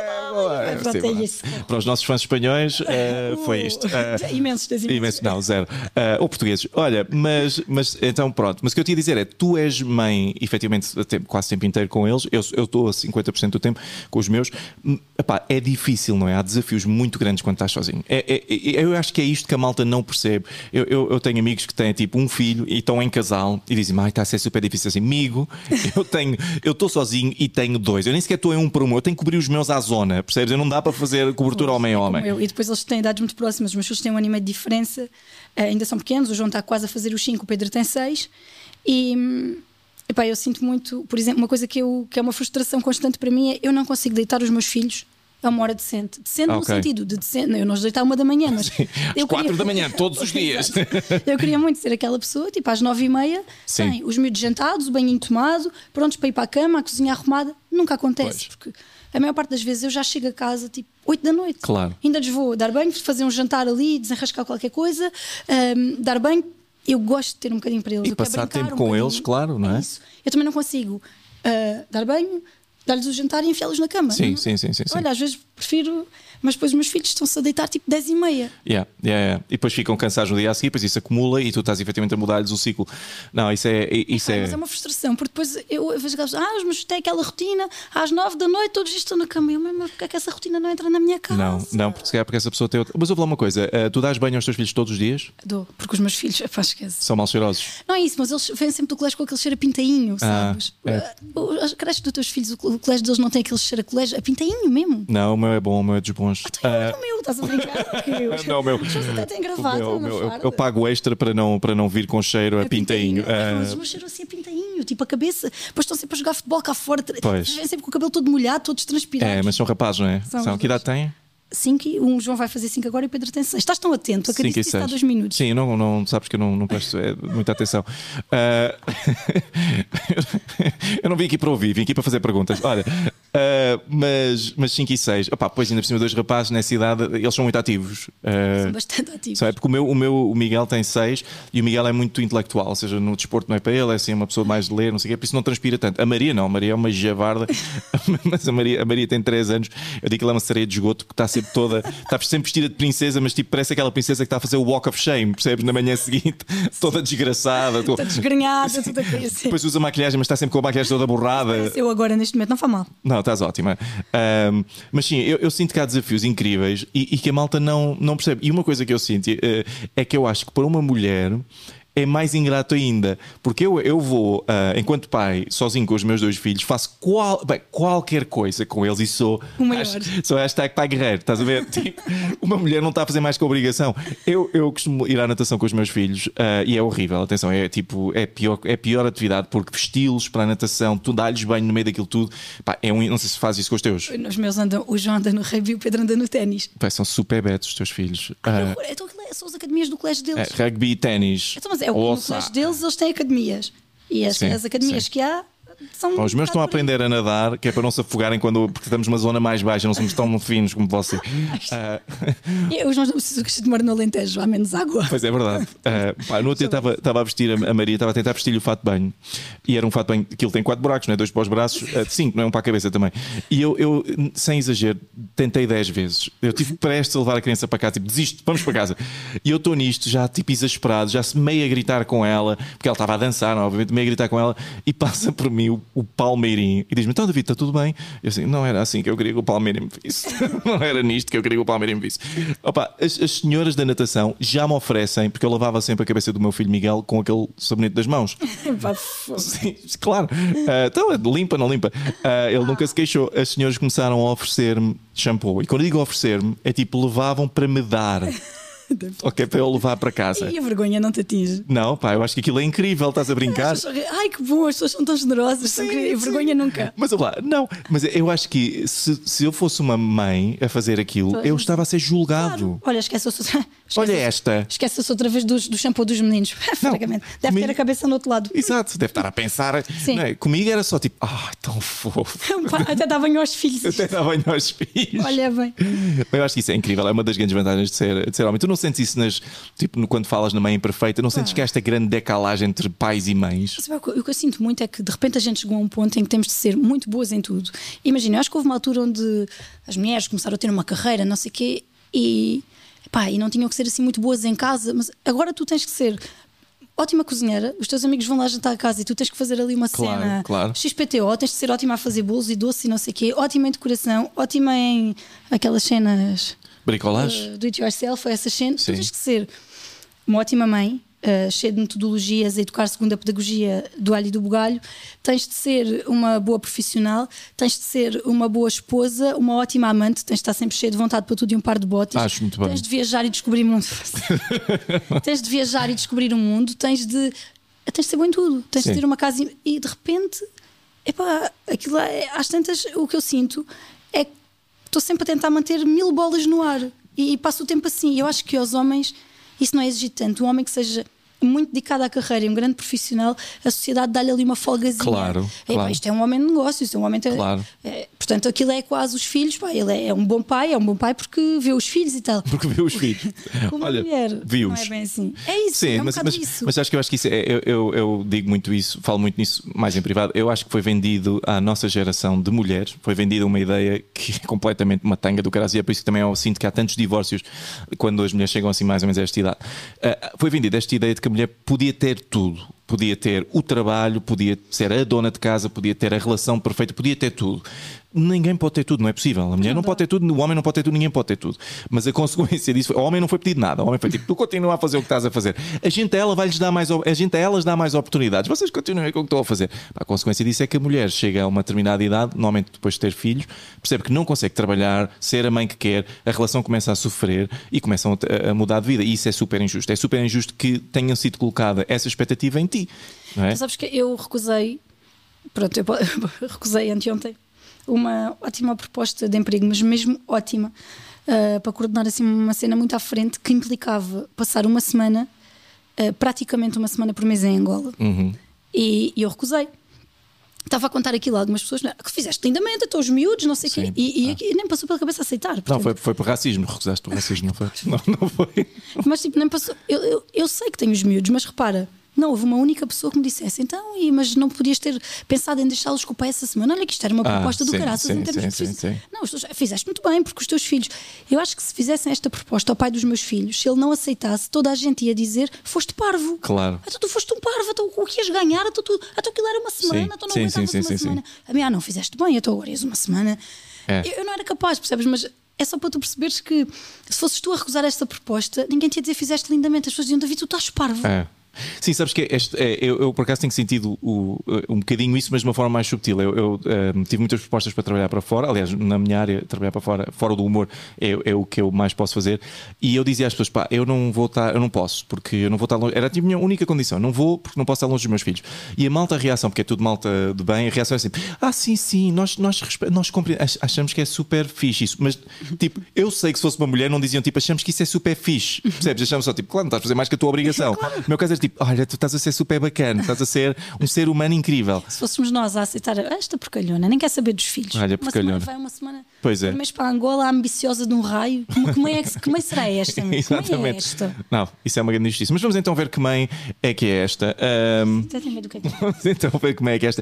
boa. Pronto, Sim, é boa. isso. Para os nossos fãs espanhóis, uh, foi isto. Uh, Imensos, tens imensos. Imenso, não, zero. Uh, ou portugueses. Olha, mas, mas então pronto. Mas o que eu te ia dizer é: tu és mãe, efetivamente, até quase o tempo inteiro com eles. Eu eu estou a cinquenta por cento do tempo com os meus. Hum, Epá, é difícil, não é? Há desafios muito grandes quando estás sozinho. É, é, é- eu acho que é isto que a malta não percebe. Eu, eu, eu tenho amigos que têm tipo um filho e estão em casal e dizem: ai, está a ser super difícil assim. Amigo, eu tenho, eu estou sozinho e tenho dois. Eu nem sequer estou em um para um. Eu tenho que cobrir os meus à zona, percebes? Eu não dá para fazer cobertura homem-homem. Como eu. E depois eles têm idades muito próximas. Os meus filhos têm um ano e meio de diferença, eh, ainda são pequenos. O João está quase a fazer os cinco, o Pedro tem seis. E hum, epá, eu sinto muito, por exemplo, uma coisa que, eu, que é uma frustração constante para mim é eu não consigo deitar os meus filhos a uma hora decente. Decente Ah, no ok. sentido de decente. Não, eu não os deitar uma da manhã, mas Sim, às eu quatro queria- da manhã, todos os dias. Exato. Eu queria muito ser aquela pessoa, tipo às nove e meia, Sim. tem os miúdos jantados, o banhinho tomado, prontos para ir para a cama, a cozinha arrumada. Nunca acontece, Pois. porque a maior parte das vezes eu já chego a casa tipo oito da noite. Claro. Ainda lhes vou dar banho, fazer um jantar ali, desenrascar qualquer coisa, hum, dar banho. Eu gosto de ter um bocadinho para eles. E Eu quero passar brincar tempo um com bocadinho. eles, claro, não é? Isso. Eu também não consigo ah, dar banho, dar-lhes o jantar e enfiá-los na cama. Sim, Não- sim, sim, sim, sim. Olha, às vezes prefiro, mas depois os meus filhos estão-se a deitar tipo dez e meia. Yeah, yeah, yeah. E depois ficam cansados no dia a seguir, depois isso acumula e tu estás efetivamente a mudar-lhes o ciclo. Não, isso é. Isso Ai, é... mas é uma frustração, porque depois eu vejo aquelas ah, os meus têm aquela rotina, às nove da noite todos estão na cama. Eu, mas porque é que essa rotina não entra na minha casa? Não, não, porque se calhar porque essa pessoa tem outra. Mas ouve lá uma coisa: uh, tu dás banho aos teus filhos todos os dias? Dou, porque os meus filhos, pá, esquece. São mal cheirosos? Não é isso, mas eles vêm sempre do colégio com aquele cheiro a pintainho, Ah, sabes? é. O- As creches dos teus filhos, o o colégio deles não tem aquele cheiro a colégio, a pintainho mesmo. Não, o meu é bom, o meu é dos bons. Então, Ah, o meu, estás a brincar? Porque eu- não, o meu. Os meus até têm O gravata, meu- o uma meu, eu, farda. eu pago extra para não, para não vir com cheiro a, A pintainho. Ah, mas Ah, os meus cheiram assim a pintainho, tipo a cabeça. Depois estão sempre a jogar futebol cá fora. Pois. Vêm sempre com o cabelo todo molhado, todos transpirados. é, mas são rapazes, não é? São São, os que idade dois. têm? cinco e um João vai fazer cinco agora e o Pedro tem seis. Estás tão atento, acredito cinco e que isso está seis. a dois minutos. Sim, não, não sabes que eu não, não presto é, muita atenção. Ah, eu não vim aqui para ouvir, vim aqui para fazer perguntas. Olha, ah, mas, mas cinco e seis, opá, pois ainda por cima dois rapazes nessa idade, eles são muito ativos. Ah, São bastante ativos. Sabe? Porque o meu, o meu o Miguel tem seis e o Miguel é muito intelectual, ou seja, no desporto não é para ele, é assim uma pessoa mais de ler, não sei o quê, por isso não transpira tanto. A Maria não, a Maria é uma javarda, mas a Maria, a Maria tem três anos. Eu digo que ela é uma sereia de esgoto que está sempre toda, está sempre vestida de princesa, mas tipo parece aquela princesa que está a fazer o walk of shame, percebes? Na manhã seguinte, toda desgraçada. Está desgrenhada, tudo a coisa assim. Depois usa maquilhagem, mas está sempre com a maquilhagem toda borrada. Eu agora neste momento não faz mal. Não, estás ótima. Ahm, mas sim, eu, eu sinto que há desafios incríveis e, e que a malta não, não percebe. E uma coisa que eu sinto eh, é que eu acho que para uma mulher é mais ingrato ainda, porque eu, eu vou, uh, enquanto pai, sozinho com os meus dois filhos, faço qual, bem, qualquer coisa com eles e sou o maior. Sou hashtag pai guerreiro, estás a ver? Tipo, uma mulher não está a fazer mais que obrigação. Eu, eu costumo ir à natação com os meus filhos uh, e é horrível, atenção, é tipo, é pior, é pior atividade porque vesti-los para a natação, tu dá-lhes banho no meio daquilo tudo. Pá, é um, não sei se faz isso com os teus. Os meus andam, o João anda no rugby e o Pedro anda no ténis. Pá, são super betos os teus filhos. Ai, uh, então, são as academias do colégio deles. É, rugby e ténis. Então, mas é o no colégio deles, eles têm academias. E as, as academias sim. que há são. Bom, os meus estão a aprender a nadar, que é para não se afogarem quando, porque estamos numa zona mais baixa, não somos tão finos como você. uh... Os nossos de moram no Alentejo, há menos água. Pois é, verdade. Uh, pá, no outro dia estava, estava a vestir a Maria, estava a tentar vestir-lhe o fato de banho. E era um fato de banho que ele tem quatro buracos, não é? Dois para os braços, uh, cinco, não é? Um para a cabeça também. E eu, eu, sem exagero, tentei dez vezes. Eu tive prestes a levar a criança para casa, tipo, desisto, vamos para casa. E eu estou nisto, já tipo exasperado, já se meio a gritar com ela, porque ela estava a dançar, não, obviamente, meio a gritar com ela, e passa por mim o, o Palmeirinho e diz-me: então, David, está tudo bem? Eu assim: não era assim que eu queria que o Palmeirinho me visse. Não era nisto que eu queria que o Palmeirinho me visse. Opa, as, as senhoras da natação já me oferecem, porque eu lavava sempre a cabeça do meu filho Miguel com aquele sabonete das mãos. Sim, claro. Uh, então, limpa, não limpa. Uh, ele nunca se queixou. As senhoras começaram a oferecer-me shampoo. E quando eu digo oferecer-me, é tipo, levavam para me dar. Ok, para eu levar para casa. E a vergonha não te atinge? Não, pá, eu acho que aquilo é incrível, estás a brincar. Ai, que bom, as pessoas são tão generosas, sim, tão... a vergonha nunca. Mas lá, não, mas eu acho que se, se eu fosse uma mãe a fazer aquilo, pois, eu estava a ser julgado. Claro. Olha, esquece-se esquece Olha esta. Esquece-se outra vez do, do shampoo dos meninos. Não, deve comigo... ter a cabeça no outro lado. Exato, deve estar a pensar. Não é? Comigo era só tipo, ah, tão fofo. Até dá banho aos filhos. Até dá banho aos filhos. Olha bem. Eu acho que isso é incrível, é uma das grandes vantagens de ser, de ser homem. Tu não sentes isso nas. Tipo, quando falas na mãe imperfeita, não sentes ah. que há esta grande decalagem entre pais e mães? O que eu sinto muito é que de repente a gente chegou a um ponto em que temos de ser muito boas em tudo. Imagina, eu acho que houve uma altura onde as mulheres começaram a ter uma carreira, não sei o quê, e, pá, e não tinham que ser assim muito boas em casa, mas agora tu tens que ser ótima cozinheira, os teus amigos vão lá jantar a casa e tu tens que fazer ali uma claro, cena claro. X P T O, tens de ser ótima a fazer bolos e doce e não sei o quê, ótima em decoração, ótima em aquelas cenas bricolage, uh, do it yourself, essas cenas. Tu tens que ser uma ótima mãe, uh, cheia de metodologias, a educar segundo a pedagogia do alho e do bugalho. Tens de ser uma boa profissional, tens de ser uma boa esposa, uma ótima amante, tens de estar sempre cheia de vontade para tudo e um par de botas. Acho muito bem. Tens de viajar e descobrir mundo. Tens de viajar e descobrir o mundo, tens de, tens de ser bom em tudo, tens Sim. de ter uma casa e de repente, epá, aquilo é, às tantas, o que eu sinto é que estou sempre a tentar manter mil bolas no ar e, e passo o tempo assim. Eu acho que aos homens isso não é exigir tanto. Um homem que seja muito dedicado à carreira e um grande profissional, a sociedade dá-lhe ali uma folgazinha. Claro, é, claro. Pá, isto é um homem de negócios, é um homem de... claro. é, portanto aquilo é quase os filhos, pá, ele é, é um bom pai, é um bom pai porque vê os filhos e tal. Porque vê os filhos. Como Olha, mulher, viu-os. não é bem assim. É isso, Sim, é um mas, bocado mas, isso. mas acho que eu acho que isso é, eu, eu, eu digo muito isso, falo muito nisso mais em privado. Eu acho que foi vendido à nossa geração de mulheres, foi vendida uma ideia que é completamente uma tanga do caralho, e é por isso que também eu sinto que há tantos divórcios quando as mulheres chegam assim mais ou menos a esta idade. Uh, foi vendida esta ideia de que a mulher podia ter tudo. Podia ter o trabalho, podia ser a dona de casa, podia ter a relação perfeita, podia ter tudo. Ninguém pode ter tudo, não é possível. A mulher não, não pode ter tudo, o homem não pode ter tudo, ninguém pode ter tudo. Mas a consequência disso foi, o homem não foi pedido nada. O homem foi tipo, tu continua a fazer o que estás a fazer. A gente a ela vai-lhes dar mais, a gente a elas dá mais oportunidades. Vocês continuem com o que estão a fazer. A consequência disso é que a mulher chega a uma determinada idade, normalmente depois de ter filhos, percebe que não consegue trabalhar, ser a mãe que quer, a relação começa a sofrer e começam a, a mudar de vida. E isso é super injusto. É super injusto que tenham sido colocada essa expectativa em ti. Não é? Tu sabes que eu recusei, pronto, eu recusei anteontem uma ótima proposta de emprego, mas mesmo ótima, uh, para coordenar assim uma cena muito à frente que implicava passar uma semana, uh, praticamente uma semana por mês em Angola. Uhum. E, e eu recusei. Estava a contar aquilo a algumas pessoas, não, que fizeste lindamente, até os miúdos, não sei o quê. E, e, ah. e nem passou pela cabeça aceitar. Portanto... Não, foi, foi por racismo, recusaste por racismo, não foi? Não, não foi. Mas tipo, nem passou. Eu, eu, eu sei que tenho os miúdos, mas repara. Não, houve uma única pessoa que me dissesse então, e, mas não podias ter pensado em deixá-los com o pai essa semana. Olha que isto era uma proposta ah, do sim, caraças sim, em termos sim, de sim, sim. Não, fizeste muito bem, porque os teus filhos. Eu acho que se fizessem esta proposta ao pai dos meus filhos, se ele não aceitasse, toda a gente ia dizer: foste parvo. Claro. Então tu foste um parvo, então o que ias ganhar? Então, tu, então aquilo era uma semana, sim, então não sim, aguentavas sim, uma sim, semana. sim. A mim, ah, não, fizeste bem, então agora ias uma semana. É. Eu, eu não era capaz, percebes? Mas é só para tu perceberes que se fosses tu a recusar esta proposta, ninguém te ia dizer fizeste lindamente. As pessoas diziam: David, tu estás parvo. É. Sim, sabes que este, é, eu, eu por acaso tenho sentido o, um bocadinho isso, mas de uma forma mais subtil. Eu, eu um, tive muitas propostas para trabalhar para fora. Aliás, na minha área, trabalhar para fora, fora do humor, é, é o que eu mais posso fazer. E eu dizia às pessoas: pá, eu não vou estar, eu não posso, porque eu não vou estar longe. Era a minha única condição: não vou, porque não posso estar longe dos meus filhos. E a malta, a reação, porque é tudo malta de bem, a reação é assim: ah, sim, sim, nós, nós, nós achamos que é super fixe isso. Mas, tipo, eu sei que se fosse uma mulher, não diziam tipo, achamos que isso é super fixe. Percebes? Achamos só tipo, claro, não estás a fazer mais que a tua obrigação. Claro. O meu caso é tipo, olha, tu estás a ser super bacana, estás a ser um ser humano incrível. Se fôssemos nós a aceitar esta porcalhona, nem quer saber dos filhos. Olha, porcalhona. Uma semana vai, uma semana. Pois é. Um mês para a Angola, ambiciosa de um raio. Que mãe, é que, que mãe será esta? Exatamente. Que mãe é esta? Não, isso é uma grande injustiça. Mas vamos então ver que mãe é que é esta. Um... Até tenho medo do que é que é. Vamos então ver como é que é esta.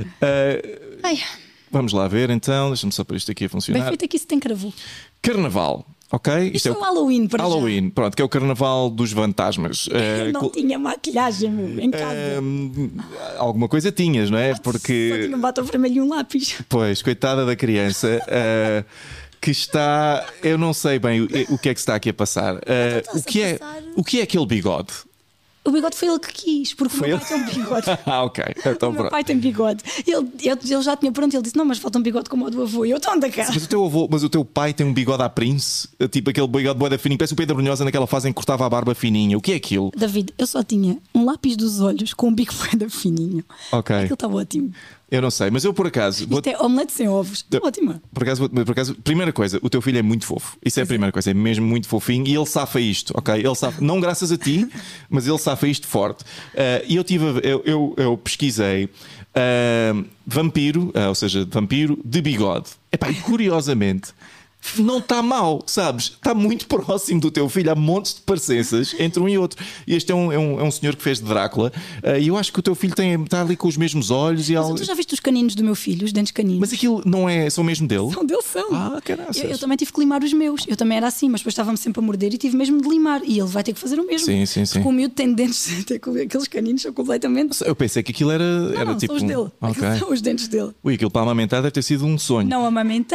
Uh... Ai. Vamos lá ver então. Deixa-me só para isto aqui a funcionar. Bem feito aqui se tem cravou. Carnaval. Ok? Isto é o Halloween para Halloween, já. pronto, que é o carnaval dos fantasmas. Eu não uh, tinha maquilhagem meu, em casa. Uh, alguma coisa tinhas, não é? Porque só tinha um batom vermelho e um lápis. Pois, coitada da criança. Uh, que está, eu não sei bem o, o que é que está aqui a passar. Uh, o, que é, o que é aquele bigode? O bigode foi ele que quis, porque foi o meu pai ele? tem um bigode. Ah, ok. Então, o meu pai tem bigode. Ele, ele, ele já tinha pronto, ele disse: não, mas falta um bigode como o do avô. E eu estou onde cá? Mas o, teu avô, mas o teu pai tem um bigode à Prince, tipo aquele bigode boeda fininho, parece o Pedro Brunhosa naquela fase em que cortava a barba fininha. O que é aquilo? David, eu só tinha um lápis dos olhos com um bico boeda fininho. Ok. Aquilo estava ótimo. Eu não sei, mas eu por acaso. Isto é omelete sem ovos. Eu, ótima. Por acaso, por acaso, primeira coisa, o teu filho é muito fofo. Isso é a primeira coisa, é mesmo muito fofinho e ele safa isto, ok? Ele safa, não graças a ti, mas ele safa isto forte. Uh, e eu tive, eu, eu, eu pesquisei uh, vampiro, uh, ou seja, vampiro de bigode. Epá, e curiosamente. Não está mal, sabes? Está muito próximo do teu filho. Há montes de parecenças entre um e outro. E este é um, é um, é um senhor que fez de Drácula. Uh, e eu acho que o teu filho tem, está ali com os mesmos olhos. E mas al... tu já viste os caninos do meu filho, os dentes caninos? Mas aquilo não é, são mesmo dele? São dele, são. Ah, caraças. Eu, eu também tive que limar os meus. Eu também era assim, mas depois estava-me sempre a morder e tive mesmo de limar. E ele vai ter que fazer o mesmo. Sim, sim, sim. Porque o miúdo tem dentes, tem aqueles caninos são completamente. Eu pensei que aquilo era, não, era não, tipo. São os dele. Okay. São os dentes dele. Ui, aquilo para amamentar deve ter sido um sonho. Não amamentei.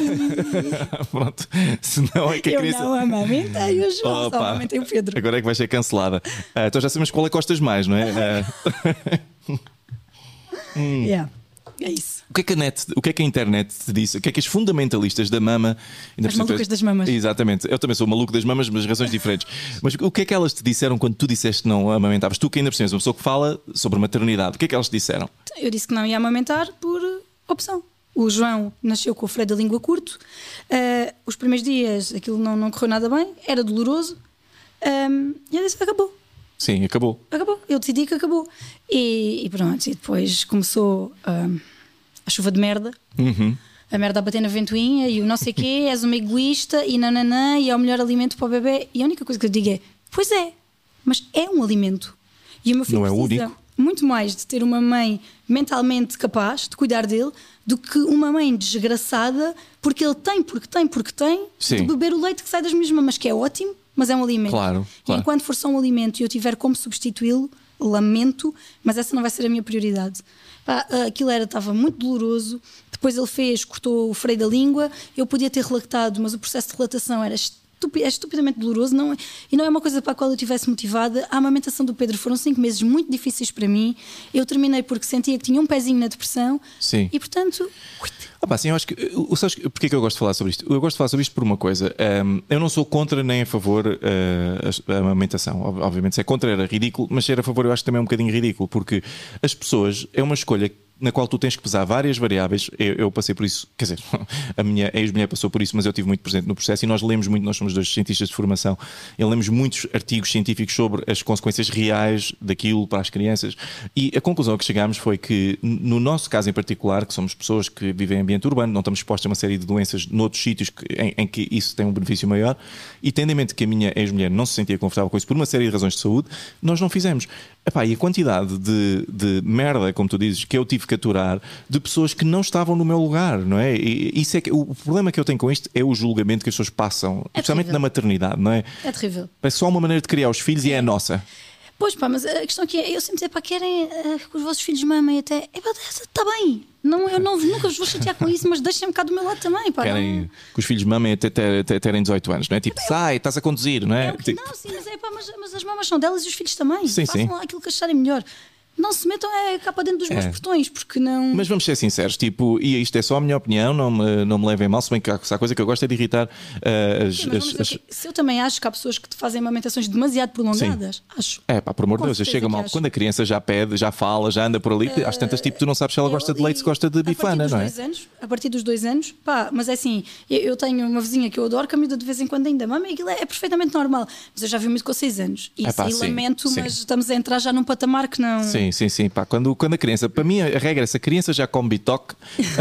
Pronto. Senão é que a eu criança... não amamentei o João, só amamentei o Pedro. Agora é que vai ser cancelada. Uh, então já sabemos qual é que gostas mais, não é? Uh... hum. Yeah. É isso. O que é que a net, o que é que a internet te disse? O que é que as fundamentalistas da mama... As malucas das mamas. Exatamente. Eu também sou maluco das mamas, mas razões diferentes. Mas o que é que elas te disseram quando tu disseste que não amamentavas? Tu que ainda precisas, uma pessoa que fala sobre maternidade. O que é que elas te disseram? Eu disse que não ia amamentar por opção. O João nasceu com o freio da língua curto. Uh, os primeiros dias aquilo não, não correu nada bem, era doloroso. Um, e eu disse: acabou. Sim, acabou. Acabou. Eu decidi que acabou. E, e pronto, e depois começou um, a chuva de merda. Uhum. A merda a bater na ventoinha e o não sei quê, és uma egoísta e nananã, e é o melhor alimento para o bebê. E a única coisa que eu digo é: pois é, mas é um alimento. E o meu filho não é o precisa único. muito mais de ter uma mãe mentalmente capaz de cuidar dele do que uma mãe desgraçada porque ele tem, porque tem, porque tem Sim. de beber o leite que sai das minhas mamas, que é ótimo, mas é um alimento. Claro, claro. E enquanto for só um alimento e eu tiver como substituí-lo, lamento, mas essa não vai ser a minha prioridade. Pá, aquilo era, estava muito doloroso. Depois ele fez, cortou o freio da língua. Eu podia ter relactado, mas o processo de relatação era é estupidamente doloroso, não é, e não é uma coisa para a qual eu estivesse motivada. A amamentação do Pedro foram cinco meses muito difíceis para mim. Eu terminei porque sentia que tinha um pezinho na depressão. Sim. E portanto... Ah, pá, sim, eu acho que. Sabes porque é que eu gosto de falar sobre isto? Eu gosto de falar sobre isto por uma coisa. Um, eu não sou contra nem a favor uh, a, a amamentação. Obviamente, se é contra era ridículo, mas se era a favor eu acho que também é um bocadinho ridículo, porque as pessoas, é uma escolha na qual tu tens que pesar várias variáveis. Eu, eu passei por isso, quer dizer, a minha ex-mulher passou por isso, mas eu estive muito presente no processo e nós lemos muito, nós somos dois cientistas de formação, e lemos muitos artigos científicos sobre as consequências reais daquilo para as crianças, e a conclusão a que chegámos foi que, no nosso caso em particular, que somos pessoas que vivem em ambiente urbano, não estamos expostos a uma série de doenças noutros sítios que, em, em que isso tem um benefício maior, e tendo em mente que a minha ex-mulher não se sentia confortável com isso por uma série de razões de saúde, nós não fizemos. Epá, e a quantidade de, de merda, como tu dizes, que eu tive que aturar de pessoas que não estavam no meu lugar, não é? E isso é que, o problema que eu tenho com isto é o julgamento que as pessoas passam, é especialmente terrível. Na maternidade, não é? É terrível. É só uma maneira de criar os filhos e é a nossa. Pois pá, mas a questão aqui é, eu sempre dizer, pá, querem uh, que os vossos filhos mamem até. É pá, está bem. Não, eu não, nunca vos vou chatear com isso, mas deixem-me cá do meu lado também. Pá, querem não... que os filhos mamem até, ter, até terem dezoito anos, não é? Tipo, é, sai, estás a conduzir, não é? é que, não, sim, mas, é, pá, mas, mas as mamas são delas e os filhos também. Sim, Façam sim. lá aquilo que acharem melhor. Não se metam é, cá para dentro dos meus é. portões, porque não. Mas vamos ser sinceros, tipo, e isto é só a minha opinião, não me, não me levem mal, se bem que há a coisa que eu gosto é de irritar uh, as, Sim, mas as, as... Que, se eu também acho que há pessoas que te fazem amamentações demasiado prolongadas, sim. acho. É pá, por amor de Deus, chega mal. Quando a criança já pede, já fala, já anda por ali, uh, às tantas, tipo, tu não sabes se ela gosta de leite, se gosta de bifana, não é? Dois anos, a partir dos dois anos, pá, mas é assim, eu, eu tenho uma vizinha que eu adoro, que a miúda de vez em quando ainda mama e aquilo é, é perfeitamente normal. Mas eu já vi muito com seis anos. E Epá, isso aí sim, lamento, sim. mas estamos a entrar já num patamar que não. Sim, sim, sim. Pá, quando, quando a criança, para mim a regra é se a criança já come bitoque,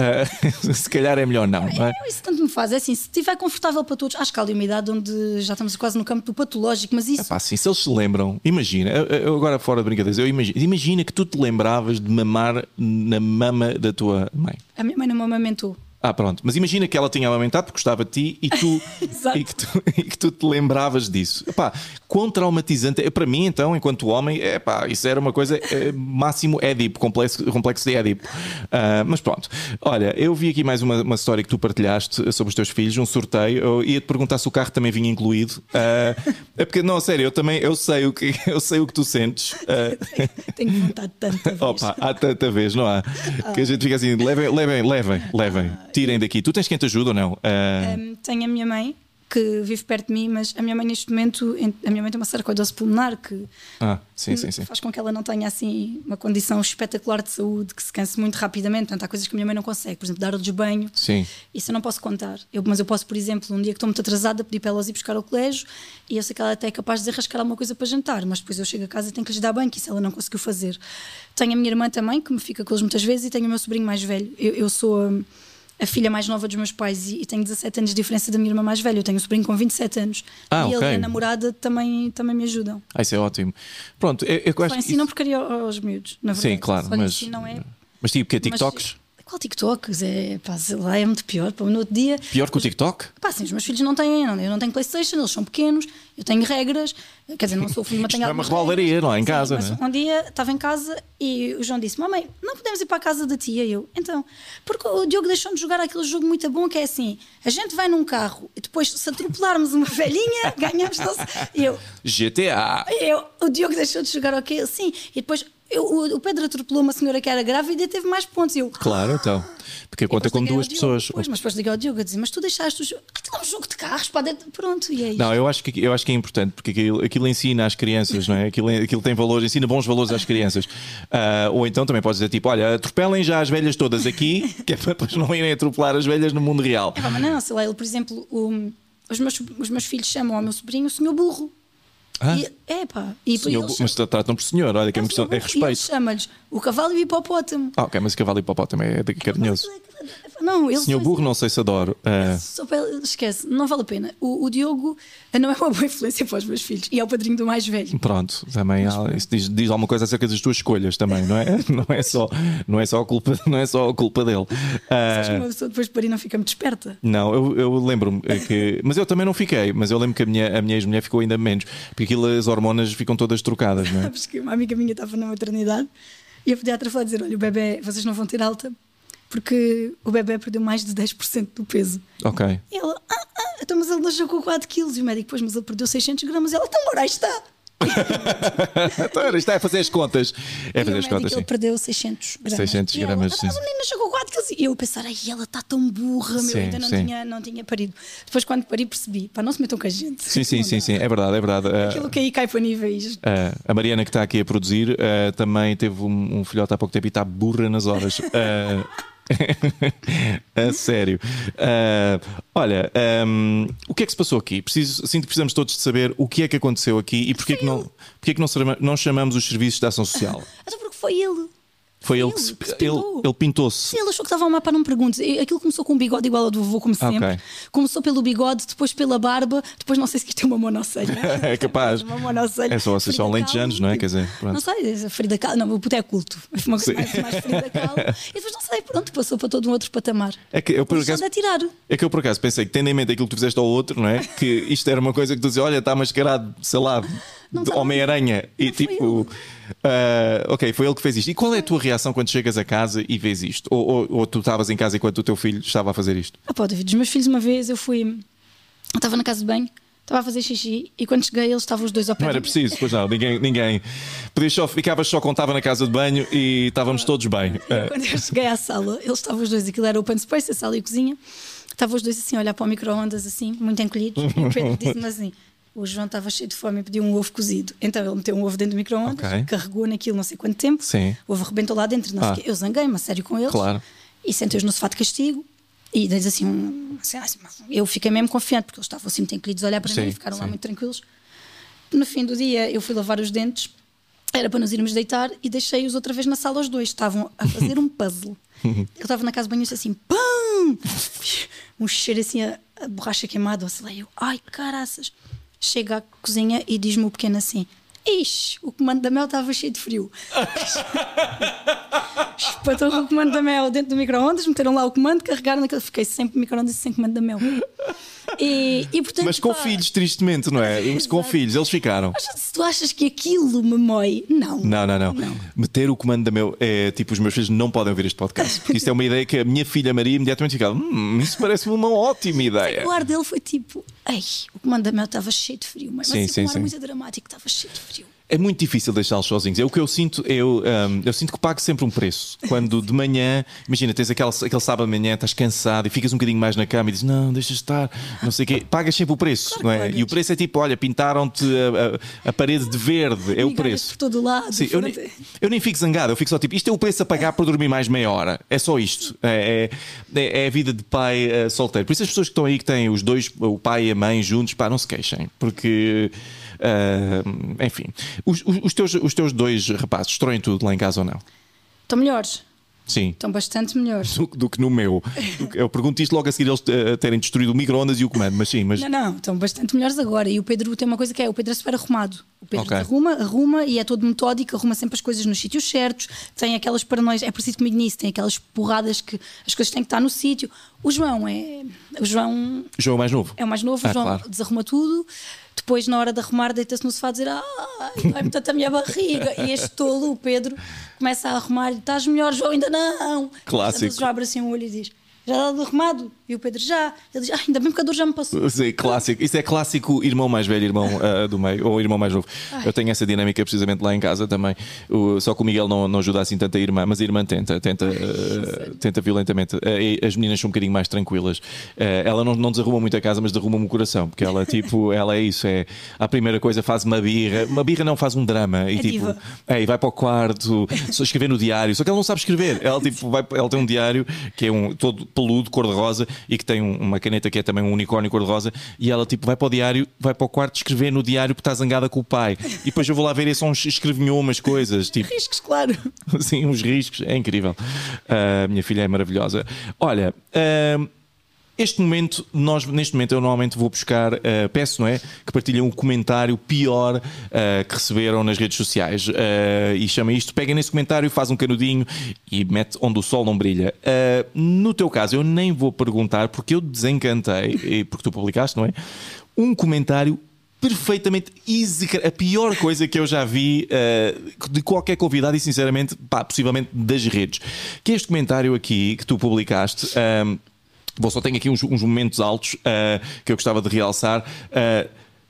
uh, se calhar é melhor não. não é? É, isso tanto me faz. É assim, se estiver confortável para todos, acho que há ali uma idade onde já estamos quase no campo do patológico, mas isso. Epá, sim, se eles se lembram, imagina, eu, eu agora fora de brincadeiras, eu imagino, imagina que tu te lembravas de mamar na mama da tua mãe. A minha mãe não me amamentou. Ah, pronto. Mas imagina que ela tinha amamentado porque gostava de ti e tu, e que, tu e que tu te lembravas disso. Epá, quão traumatizante é para mim, então, enquanto homem, epá, isso era uma coisa é, máximo Édipo, complexo, complexo de Édipo. Uh, mas pronto. Olha, eu vi aqui mais uma, uma história que tu partilhaste sobre os teus filhos, um sorteio. Eu ia te perguntar se o carro também vinha incluído. Uh, é porque, não, sério, eu também eu sei o que, eu sei o que tu sentes. Uh, Tenho vontade tanta vez. Opa, há tanta vez, não há? Ah. Que a gente fica assim, levem, levem, levem, levem. Tirem daqui. Tu tens quem te ajuda ou não? Uh... Um, tenho a minha mãe, que vive perto de mim, mas a minha mãe neste momento, a minha mãe tem uma sarcoidose pulmonar que, ah, sim, que sim, sim. faz com que ela não tenha assim uma condição espetacular de saúde, que se canse muito rapidamente. Portanto, há coisas que a minha mãe não consegue, por exemplo, dar-lhes banho. Sim. Isso eu não posso contar. Eu, mas eu posso, por exemplo, um dia que estou muito atrasada, pedir para elas ir buscar ao colégio e eu sei que ela até é capaz de desarrascar alguma coisa para jantar, mas depois eu chego a casa e tenho que lhes dar banho, que isso ela não conseguiu fazer. Tenho a minha irmã também, que me fica com eles muitas vezes, e tenho o meu sobrinho mais velho. Eu, eu sou a, a filha mais nova dos meus pais e, e tenho dezassete anos de diferença da minha irmã mais velha. Eu tenho um sobrinho com vinte e sete anos. Ah, e okay. ele e a namorada também, também me ajudam. Ah, isso é ótimo. Pronto, eu, eu Só acho ensinam isso... porcaria aos miúdos, na verdade. Sim, claro, Só mas... ensinam é... Mas tipo, que é TikToks? Mas, qual TikToks? É, pá, sei lá, é muito pior. Pá, no outro dia... Pior que o TikTok? Pá, sim, os meus filhos não têm, não, eu não tenho PlayStation, eles são pequenos, eu tenho regras, quer dizer, não sou filho, mas tenho algumas regras. Isto é uma rebaldaria, não é? Em casa, mas não é? Um dia estava em casa e o João disse: mamãe, não podemos ir para a casa da tia? E eu, então, porque o Diogo deixou-nos jogar aquele jogo muito bom que é assim: a gente vai num carro e depois, se atropelarmos uma velhinha, ganhamos. E eu, G T A. Eu, o Diogo deixou de jogar, ok? Sim, e depois. Eu, o, o Pedro atropelou uma senhora que era grávida e teve mais pontos. Eu, claro, então. Porque conta com duas pessoas. Pois, mas depois liguei ao Diogo a dizer: mas tu deixaste o jogo. Aquilo é um jogo de carros, pá, dentro. Pronto, e é isto. Não, eu acho que, eu acho que é importante, porque aquilo, aquilo ensina às crianças, não é? Aquilo, aquilo tem valores, ensina bons valores às crianças. Uh, ou então também podes dizer tipo: olha, atropelem já as velhas todas aqui, que é para depois não irem atropelar as velhas no mundo real. É, mas não, sei lá, ele, por exemplo, o, os, meus, os meus filhos chamam ao meu sobrinho o senhor burro. Ah? E, é pá, e senhor, eles, mas tratam por senhor, olha que é uma questão, é respeito. E ele chama-lhes o cavalo e o hipopótamo. Ah, ok, mas o cavalo e o hipopótamo é de carinhoso. Não, ele senhor burro, não sei se adoro. Uh... Só para, esquece, não vale a pena. O, o Diogo não é uma boa influência para os meus filhos e é o padrinho do mais velho. Pronto, também há, isso diz, diz alguma coisa acerca das tuas escolhas também, não é? Não é só, não é só, a, culpa, não é só a culpa dele. Sabes que uma pessoa depois de parir não fica muito esperta? Não, eu, eu lembro-me que. Mas eu também não fiquei, mas eu lembro que a minha, a minha ex-mulher ficou ainda menos, porque aquilo, as hormonas ficam todas trocadas, não é? Sabes que uma amiga minha estava na maternidade e a pediatra foi a dizer: olha, o bebê, vocês não vão ter alta porque o bebê perdeu mais de dez por cento do peso. Ok. E ela, ah, ah, então, mas ele nasceu com quatro quilos. E o médico, pois, mas ele perdeu seiscentos gramas. E ela, então, ora, aí está. Então, está a fazer as contas. É e fazer o as médico, contas, ele sim. perdeu seiscentos gramas. seiscentos e ela, gramas, ah, sim. mas o menino nasceu com quatro quilos. E eu a pensar, ai, ela está tão burra, meu, Sim, ainda não sim. tinha, não tinha parido. Depois, quando pari, percebi, pá, não se metam com a gente. Sim, sim, Não sim, dá. sim, é verdade, é verdade. Aquilo que aí cai para níveis. Uh, a Mariana, que está aqui a produzir, uh, também teve um, um filhote há pouco tempo e está burra nas horas. Uh, a sério. Uh, olha, um, o que é que se passou aqui? Preciso, sinto que precisamos todos de saber o que é que aconteceu aqui e porque é que não, porque é que não, não chamamos os serviços de ação social. Até porque foi ele. Foi ele ele que se, que se ele, pintou. ele pintou-se. Sim, ele achou que estava a mapa, não me perguntes. Aquilo começou com um bigode igual ao do vovô, como sempre. Ok. Começou pelo bigode, depois pela barba, depois não sei se isto é uma monocelha. É capaz. Uma monocelha. É só vocês são lentejanos, não é? Quer dizer, pronto. Não sei, a Frida Kahlo, não, o puto é culto. Foi uma coisa mais, mais Frida Kahlo. E depois não sei, pronto, passou para todo um outro patamar. É que eu por Deixou acaso, de atirar. é que eu por acaso pensei que, tendo em mente aquilo que tu fizeste ao outro, não é? Que isto era uma coisa que tu dizes, olha, está mascarado, sei lá, Não de estava Homem-Aranha. E Não foi tipo. Uh, ok, foi ele que fez isto. E qual é a tua reação quando chegas a casa e vês isto? Ou, ou, ou tu estavas em casa enquanto o teu filho estava a fazer isto? Ah, pá, David, os meus filhos, uma vez eu fui. Eu estava na casa de banho, estava a fazer xixi e quando cheguei eles estavam os dois ao pé. Não era de mim. preciso, pois não, ninguém. ninguém. Podias só, ficavas só quando estava na casa de banho e estávamos todos bem. E quando eu cheguei à sala, eles estavam os dois, aquilo era open space, a sala e a cozinha, estavam os dois assim a olhar para o micro-ondas, assim, muito encolhidos. E o Pedro disse-me assim: o João estava cheio de fome e pediu um ovo cozido. Então ele meteu um ovo dentro do micro-ondas, Ok. carregou naquilo não sei quanto tempo, Sim. o ovo arrebentou lá dentro. Não sei Ah. o quê. Eu zanguei-me a sério com eles Claro. e sentei-os no sofá de castigo. E diz assim, um, assim, assim, eu fiquei mesmo confiante porque eles estavam assim muito encolhidos a olhar para Sim, mim e ficaram sim. lá muito tranquilos. No fim do dia eu fui lavar os dentes, era para nos irmos deitar e deixei-os outra vez na sala os dois. Estavam a fazer um puzzle. Eu estava na casa de banho e disse assim, pam! Um cheiro assim a, a borracha queimada. Eu, ai caraças. Chega à cozinha e diz-me o pequeno assim, ixi, o comando da Mel estava cheio de frio. Espantou o comando da Mel dentro do micro-ondas, meteram lá o comando, carregaram naquele. Fiquei sempre no micro-ondas sem comando da Mel. E, e, portanto, Mas com pá, filhos, tristemente, não é? Mas com Exato. filhos, eles ficaram. mas se tu achas que aquilo me mói, não. Não, não, não, Não. Meter o comando da meu. É tipo, os meus filhos não podem ouvir este podcast. Porque isto é uma ideia que a minha filha Maria imediatamente ficava. Hum, isso parece-me uma ótima ideia. O ar dele foi tipo, ei, o comando da Mel estava cheio de frio, mas Sim, assim, sim, um ar sim. muito dramático, estava cheio de frio. É muito difícil deixá-los sozinhos. É o que eu sinto. Eu, um, eu sinto que pago sempre um preço. Quando de manhã, imagina, tens aquele, aquele sábado de manhã, estás cansado e ficas um bocadinho mais na cama e dizes, não, deixa estar, não sei o quê. Pagas sempre o preço, Claro não que é? pagas. E o preço é tipo, olha, pintaram-te a, a- a parede de verde. É o Migalhas preço. por todo lado. Sim, eu, nem, foram- eu nem fico zangado, eu fico só tipo, isto é o preço a pagar por dormir mais meia hora. É só isto. É, é, é a vida de pai eh, solteiro. Por isso as pessoas que estão aí, que têm os dois, o pai e a mãe juntos, pá, não se queixem. Porque, ah, enfim, os, os- os teus, os teus dois rapazes destroem tudo lá em casa ou não? Estão melhores, Sim. estão bastante melhores. Do, do que no meu. Eu pergunto isto logo a seguir eles eh, terem destruído o micro-ondas e o comando, mas sim, mas. Não, não, estão bastante melhores agora. E o Pedro tem uma coisa que é: o Pedro é super arrumado. O Pedro Ok. arruma, arruma e é todo metódico, arruma sempre as coisas nos sítios certos. Tem aquelas paranoias, é preciso comigo nisso, tem aquelas porradas que as coisas têm que estar no sítio. O João é. O João João mais novo. é o mais novo, Ah, o João claro. desarruma tudo. Depois, na hora de arrumar, deita-se no sofá a dizer: ai, vai-me tanto a minha barriga. E este tolo, o Pedro, começa a arrumar e estás melhor, João, ainda não. Clássico. Então, o João abre assim o olho e diz: já está tudo arrumado? E o Pedro: já. Ele diz: ah, ainda bem porque a dor já me passou. Sim, clássico. Isso é clássico irmão mais velho, irmão ah, do meio, ou irmão mais novo. Eu tenho essa dinâmica precisamente lá em casa também. O- só que o Miguel não, não ajuda assim tanto a irmã, mas a irmã tenta, tenta, ah, tenta violentamente. Ah, e as meninas são um bocadinho mais tranquilas. Ah, ela não, não desarruma muito a casa, mas derruma-me o coração, porque ela, tipo, ela é isso. É, a primeira coisa faz uma birra, uma birra não faz um drama. E, É tipo, diva. é, e vai para o quarto, só escrever no diário. Só que ela não sabe escrever. Ela, tipo, vai, ela tem um diário que é um todo peludo, cor-de-rosa, e que tem um- uma caneta que é também um unicórnio cor-de-rosa. E ela, tipo, vai para o diário, vai para o quarto escrever no diário porque está zangada com o pai. E depois eu vou lá ver e são uns escrevinhou umas coisas, tipo, Riscos, claro. assim, uns riscos. É incrível. A minha filha é maravilhosa. Olha. ah, Este momento, nós, neste momento, eu normalmente vou buscar, uh, peço, não é? Que partilhem um comentário pior uh, que receberam nas redes sociais. Uh, e chama isto, pega nesse comentário, faz um canudinho e mete onde o sol não brilha. Uh, no teu caso, eu nem vou perguntar, porque eu desencantei, e porque tu publicaste, não é? Um comentário perfeitamente execra... a pior coisa que eu já vi uh, de qualquer convidado e, sinceramente, pá, possivelmente das redes. Que é este comentário aqui que tu publicaste. Um, Bom, só tenho aqui uns, uns momentos altos uh, que eu gostava de realçar. Uh,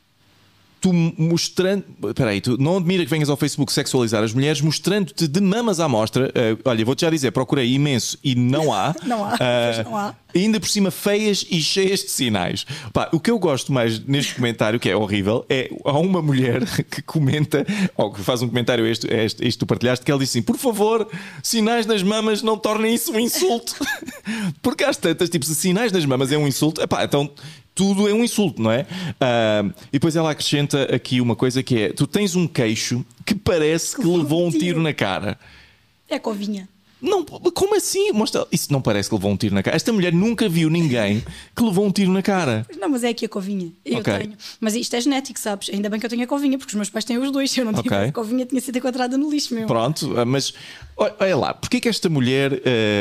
tu mostrando. Espera aí, tu não admira que venhas ao Facebook sexualizar as mulheres, mostrando-te de mamas à mostra. Uh, olha, vou-te já dizer, procurei imenso e não há. Não há, Uh, pois não há. Ainda por cima feias e cheias de sinais. Pá, o que eu gosto mais neste comentário, que é horrível, é há uma mulher que comenta, ou que faz um comentário, este, este, este tu partilhaste, que ela diz assim: por favor, sinais nas mamas não tornem isso um insulto. Porque às tantas, tipo, se sinais nas mamas é um insulto, epá, então tudo é um insulto, não é? Ah, e depois ela acrescenta aqui uma coisa que é: tu tens um queixo que parece que levou um tiro na cara. É covinha. Não, como assim? Mostra, isso não parece que levou um tiro na cara. Esta mulher nunca viu ninguém que levou um tiro na cara. Não, mas é aqui a covinha. Eu okay. tenho. Mas isto é genético, sabes? Ainda bem que eu tenho a covinha, porque os meus pais têm os dois. Se eu não tivesse okay. a covinha, tinha sido encontrada no lixo mesmo. Pronto, mas olha lá, porquê que esta mulher uh,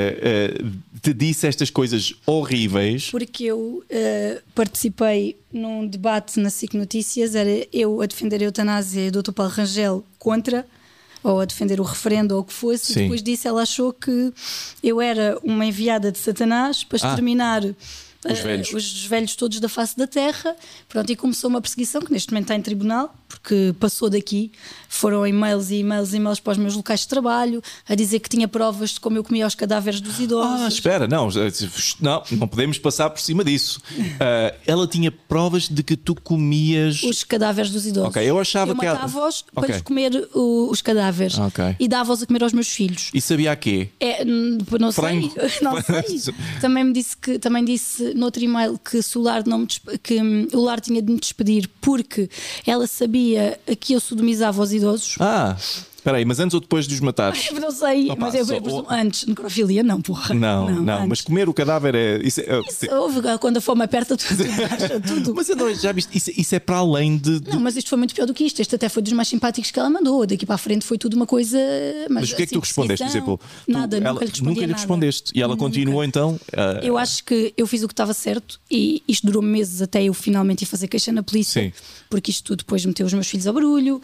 uh, te disse estas coisas horríveis? Porque eu uh, participei num debate na S I C Notícias, era eu a defender a eutanásia e o doutor Paulo Rangel contra, ou a defender o referendo ou o que fosse. Sim. E depois disso ela achou que eu era uma enviada de Satanás para exterminar ah, os, velhos. Uh, os velhos todos da face da terra. Pronto, e começou uma perseguição que neste momento está em tribunal, porque passou daqui, foram e-mails e e-mails e e-mails para os meus locais de trabalho a dizer que tinha provas de como eu comia os cadáveres dos idosos. Ah, espera, não, não, não podemos passar por cima disso. Uh, ela tinha provas de que tu comias os cadáveres dos idosos. Ok, eu achava eu que ela matava-os okay. para lhes comer o, os cadáveres okay. e dava-os a comer aos meus filhos. E sabia a quê? É, não Frango. sei, não sei. Também me disse que também disse no outro e-mail que, se o lar não me que o lar tinha de me despedir porque ela sabia que eu sodomizava os idosos. Ah, espera aí, mas antes ou depois de os matar? Não sei, Opa, mas eu, eu só... antes, necrofilia não, porra. Não, não, não mas comer o cadáver é... Isso, é... isso houve, quando a fome aperta tudo, tudo. Mas não, já viste, isso, isso é para além de, de... Não, mas isto foi muito pior do que isto. Este até foi dos mais simpáticos que ela mandou. Daqui para a frente foi tudo uma coisa... Mas, mas o que é que tu respondeste, por exemplo? Nada, tu, nunca ela, lhe respondi Nunca lhe nada. respondeste. E ela nunca. continuou então... Uh... Eu acho que eu fiz o que estava certo e isto durou meses até eu finalmente ir fazer queixa na polícia. Sim. Porque isto tudo depois meteu os meus filhos ao barulho.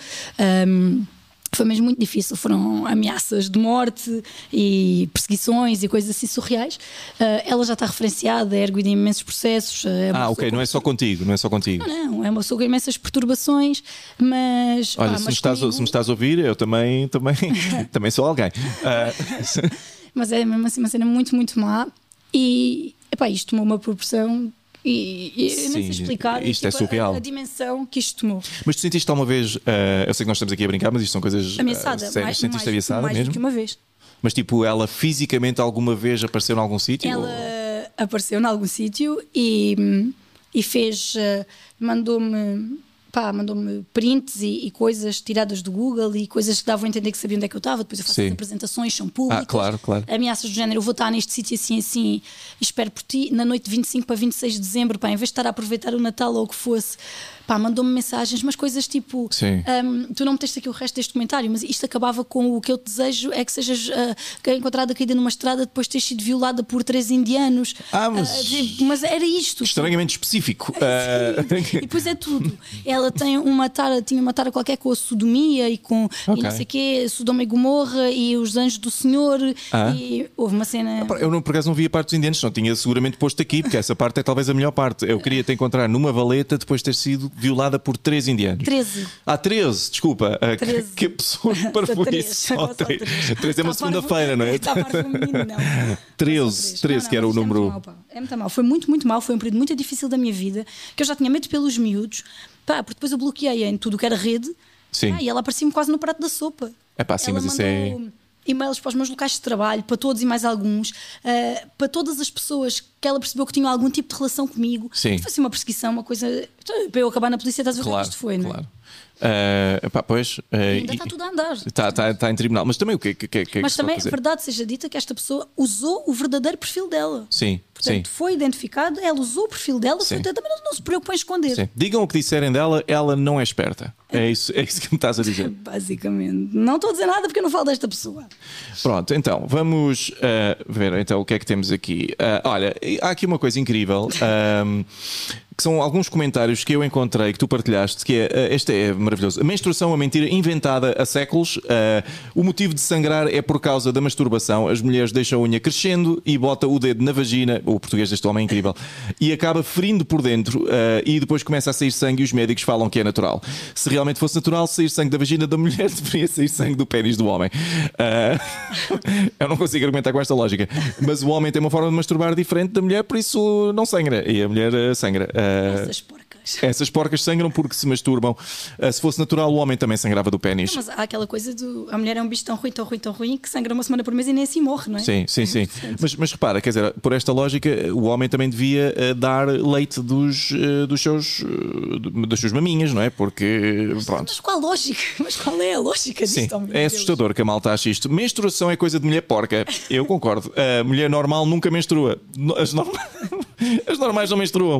Um, Foi mesmo muito difícil, foram ameaças de morte e perseguições e coisas assim surreais. Uh, ela já está referenciada, é erguida em imensos processos. É ah, ok, não é só contigo, não é só contigo. Não, não é uma pessoa com imensas perturbações, mas... Olha, pá, se, mas me estás, comigo... se me estás a ouvir, eu também, também, também sou alguém. Uh... Mas é mesmo assim uma cena muito, muito má e epá, isto tomou uma proporção... E, e eu nem sei explicar isto tipo, é surreal. A, a dimensão que isto tomou. Mas tu sentiste alguma vez, uh, eu sei que nós estamos aqui a brincar, mas isto são coisas ameaçada, uh, sérias, mais, sentiste mais, ameaçada mais mesmo? do que uma vez. Mas tipo, ela fisicamente alguma vez apareceu em algum sítio? Ela ou... apareceu em algum sítio e, e fez, uh, mandou-me pá, mandou-me prints e, e coisas tiradas do Google e coisas que davam a entender que sabia onde é que eu estava. Depois eu faço Sim. as apresentações, são públicas. Ah, claro, claro. Ameaças do género, eu vou estar neste sítio assim, assim, e espero por ti na noite de vinte e cinco para vinte e seis de dezembro, pá, em vez de estar a aproveitar o Natal ou o que fosse. Pá, mandou-me mensagens, mas coisas tipo um, tu não meteste aqui o resto deste comentário, mas isto acabava com o que eu te desejo é que sejas uh, encontrada caída numa estrada depois de teres sido violada por três indianos. Ah, mas, uh, mas era isto estranhamente específico. uh... E depois é tudo. Ela tem uma tara, tinha uma tara qualquer com a sodomia e com okay. e não sei o quê, Sodoma e Gomorra e os anjos do Senhor. Ah. E houve uma cena. Eu não, por acaso não vi a parte dos indianos, não tinha seguramente posto aqui, porque essa parte é talvez a melhor parte. Eu queria te encontrar numa valeta depois de ter sido violada por três indianos. treze. Ah, treze, desculpa. treze. Que pessoa para isso? Só três. treze é uma segunda-feira, não é? Está para o menino, não. treze, treze, que era o número. É muito mal, é muito mal. Foi muito, muito mal. Foi um período muito difícil da minha vida, que eu já tinha medo pelos miúdos, pá, porque depois eu bloqueei em tudo o que era rede. Sim. Ah, e ela aparecia-me quase no prato da sopa. É pá, sim, ela mas isso é. E-mails para os meus locais de trabalho, para todos e mais alguns, uh, para todas as pessoas que ela percebeu que tinham algum tipo de relação comigo. Sim. Foi assim uma perseguição, uma coisa. Para eu acabar na polícia, estás a ver claro, que isto foi, não é? Claro. Uh, pá, pois, uh, ainda está tudo a andar. Está, está, está em tribunal, mas também o que, que, que, que Mas que também, verdade seja dita, que esta pessoa usou o verdadeiro perfil dela. Sim. Portanto, sim. foi identificado, ela usou o perfil dela, foi, também não, não se preocupa em esconder. Sim. Digam o que disserem dela, ela não é esperta. É isso, é isso que me estás a dizer. Basicamente. Não estou a dizer nada porque eu não falo desta pessoa. Pronto, então, vamos uh, ver então, o que é que temos aqui. Uh, olha, há aqui uma coisa incrível. Um, que são alguns comentários que eu encontrei, que tu partilhaste, que é, uh, este é maravilhoso. A menstruação é uma mentira inventada há séculos. Uh, o motivo de sangrar é por causa da masturbação. As mulheres deixam a unha crescendo e bota o dedo na vagina, o português deste homem é incrível, e acaba ferindo por dentro uh, e depois começa a sair sangue e os médicos falam que é natural. Se realmente fosse natural, sair sangue da vagina da mulher deveria sair sangue do pênis do homem. Uh, eu não consigo argumentar com esta lógica. Mas o homem tem uma forma de masturbar diferente da mulher, por isso não sangra. E a mulher uh, sangra. Uh, Essas porcas. Essas porcas sangram porque se masturbam. Uh, se fosse natural, o homem também sangrava do pénis. Mas há aquela coisa do. A mulher é um bicho tão ruim, tão ruim, tão ruim que sangra uma semana por mês e nem assim morre, não é? Sim, sim, sim. mas, mas repara, quer dizer, por esta lógica, o homem também devia uh, dar leite dos, uh, dos seus, uh, das suas maminhas, não é? Porque. Mas, pronto. mas qual a lógica? Mas qual é a lógica disto? Sim, Oh, meu é Deus. assustador que a malta ache isto. Menstruação é coisa de mulher porca. Eu concordo. A mulher normal nunca menstrua. As, norma... As normais não menstruam.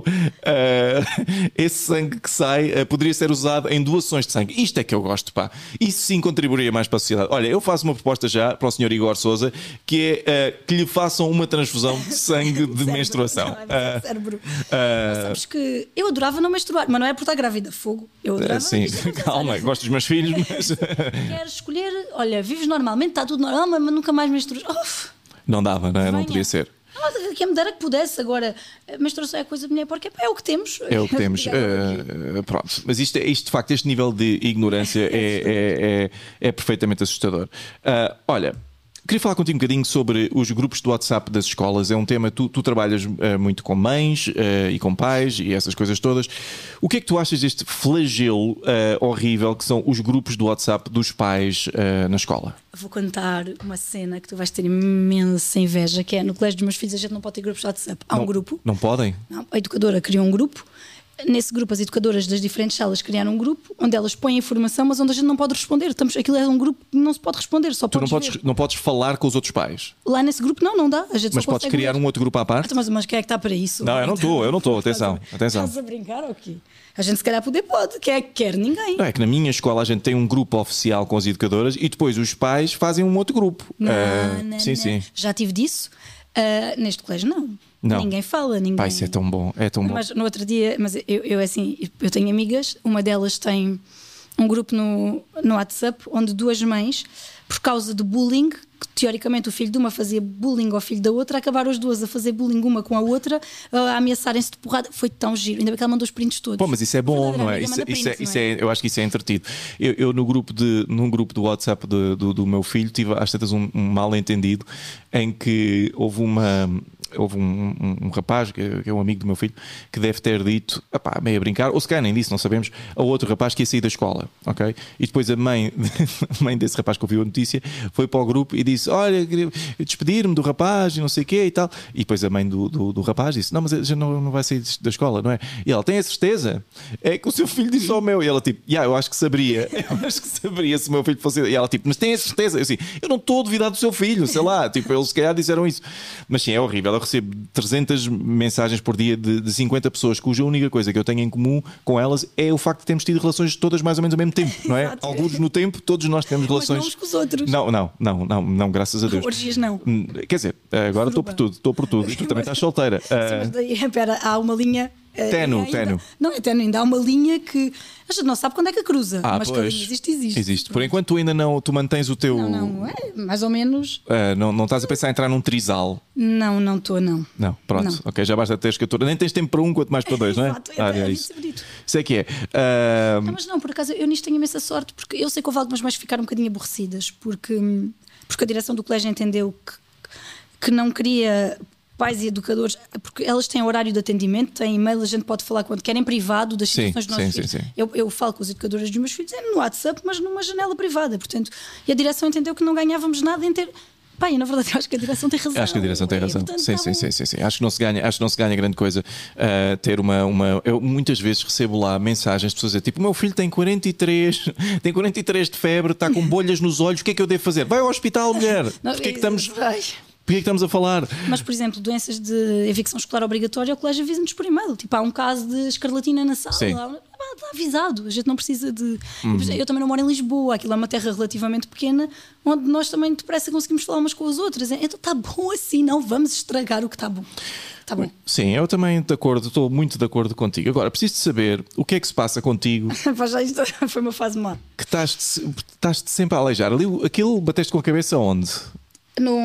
Uh, esse sangue que sai uh, poderia ser usado em doações de sangue. Isto é que eu gosto, pá. Isso sim contribuiria mais para a sociedade. Olha, eu faço uma proposta já para o senhor Igor Sousa, que é uh, que lhe façam uma transfusão de sangue de menstruação. Não, é Uh, cérebro. uh, Sabes que eu adorava não menstruar, mas não é por estar grávida. Fogo. Eu adorava. sim, calma, gosto dos meus filhos, mas. Queres escolher, olha, vives normalmente, está tudo normal, mas nunca mais menstruas. Uf, Não dava, não, é? Não venha. podia ser. Ah, quem me dera que pudesse. Agora, a menstruação é coisa de mulher, porque é o que temos. É o que temos. Uh, pronto. Mas isto, isto, de facto, este nível de ignorância é, é, é, é perfeitamente assustador. Uh, olha. Queria falar contigo um bocadinho sobre os grupos do WhatsApp das escolas. É um tema, tu, tu trabalhas uh, muito com mães uh, e com pais e essas coisas todas. O que é que tu achas deste flagelo uh, horrível que são os grupos do WhatsApp dos pais uh, na escola? Vou contar uma cena que tu vais ter imensa inveja, que é no colégio dos meus filhos a gente não pode ter grupos de WhatsApp. Há não, um grupo. Não podem? Não, a educadora criou um grupo. Nesse grupo, as educadoras das diferentes salas criaram um grupo onde elas põem informação, mas onde a gente não pode responder. Estamos, aquilo é um grupo que não se pode responder, só Tu podes não podes, ver. não podes falar com os outros pais. Lá nesse grupo não, não dá. A gente Mas só podes criar ver. um outro grupo à parte? Então, mas, mas quem é que está para isso? Não, eu não estou, eu não estou. Atenção, atenção. Estás a brincar ou quê? A gente se calhar poder pode. Quem é que quer? Ninguém. Não, é que na minha escola a gente tem um grupo oficial com as educadoras e depois os pais fazem um outro grupo. Não, Uh, não, sim, não. sim. Já tive disso. Uh, neste colégio não. Não. Ninguém fala, ninguém. Pai, isso é tão bom, é tão bom. Mas no outro dia, mas eu, eu assim, eu tenho amigas, uma delas tem um grupo no, no WhatsApp onde duas mães, por causa de bullying, que teoricamente o filho de uma fazia bullying ao filho da outra, acabaram as duas a fazer bullying uma com a outra, a ameaçarem-se de porrada. Foi tão giro, ainda bem que ela mandou os prints todos. Pô, mas isso é bom, não é? Amiga, Isso, manda isso, prints, é, isso não é? é, eu acho que isso é entretido. Eu, eu no grupo de, num grupo do WhatsApp de, do, do meu filho tive às tantas um, um mal-entendido em que houve uma. Houve um, um, um rapaz, que é um amigo do meu filho, que deve ter dito, epá, meio a brincar, ou se calhar nem disse, não sabemos, a outro rapaz que ia sair da escola, ok? E depois a mãe, a mãe desse rapaz que ouviu a notícia foi para o grupo e disse, olha, queria despedir-me do rapaz e não sei o quê e tal. E depois a mãe do, do, do rapaz disse, não, mas já não, não vai sair da escola, não é? E ela, tem a certeza? É que o seu filho disse ao meu. E ela tipo, yeah, eu acho que saberia, eu acho que saberia se o meu filho fosse... E ela tipo, mas tem a certeza? Eu assim, eu não estou a duvidar do seu filho, sei lá, tipo, eles se calhar disseram isso. Mas sim, é horrível. Eu recebo trezentas mensagens por dia de, de cinquenta pessoas cuja única coisa que eu tenho em comum com elas é o facto de termos tido relações todas mais ou menos ao mesmo tempo, não é? Exato. Alguns no tempo, todos nós temos relações. Mas não uns com os outros. Não, não, não, não, não, graças a Deus. Orgias não. Quer dizer, agora estou por tudo, estou por tudo. E tu também estás solteira. Sim, mas daí, espera, há uma linha. eh, Ténue, ainda- ténue. Não é ténue, ainda há uma linha que a gente não sabe quando é que cruza. Ah, mas que a pois. linha existe, existe. Existe. Por enquanto tu ainda não, tu mantens o teu. Não, não, é mais ou menos. Ah, não, não estás a pensar em entrar num trisal. Não, não estou, não. Não, pronto, Não. ok, já basta teres catorze. Nem tens tempo para um, quanto mais para dois, não é? Exato, Ah, é, é é isso. bonito. Isso é que é. Ah, Não, mas não, por acaso eu nisto tenho imensa sorte, porque eu sei que houve algumas mães que ficaram um bocadinho aborrecidas, porque, porque a direção do colégio entendeu que, que não queria pais e educadores, porque elas têm horário de atendimento, têm e-mail, a gente pode falar quando querem privado das Sim, situações dos nossos sim, filhos. sim, sim. Eu, eu falo com os educadores dos meus filhos é no WhatsApp, mas numa janela privada, portanto, e a direção entendeu que não ganhávamos nada em ter. Pai, na verdade, eu acho que a direção tem razão. Acho que a direção tem E, razão. portanto, Sim, tá sim, bom. sim, sim, sim. Acho que não se ganha, acho que não se ganha grande coisa uh, ter uma, uma. Eu muitas vezes recebo lá mensagens de pessoas a dizer, tipo, o meu filho tem quarenta e três, tem quarenta e três de febre, está com bolhas nos olhos, o que é que eu devo fazer? Vai ao hospital, mulher! Não, Porquê é que estamos. ai. Porquê é que estamos a falar? Mas, por exemplo, doenças de evicção escolar obrigatória, o colégio avisa-nos por e-mail. Tipo, há um caso de escarlatina na sala. Sim. Há- ah, está avisado. A gente não precisa de. Uhum. Eu também não moro em Lisboa. Aquilo é uma terra relativamente pequena, onde nós também depressa conseguimos falar umas com as outras. Então está bom assim, não vamos estragar o que está bom. Está bom. Sim, eu também de acordo, estou muito de acordo contigo. Agora, preciso de saber o que é que se passa contigo, Pá, já isto foi uma fase má. que estás-te estás-te sempre a aleijar. Ali, aquilo bateste com a cabeça onde? No,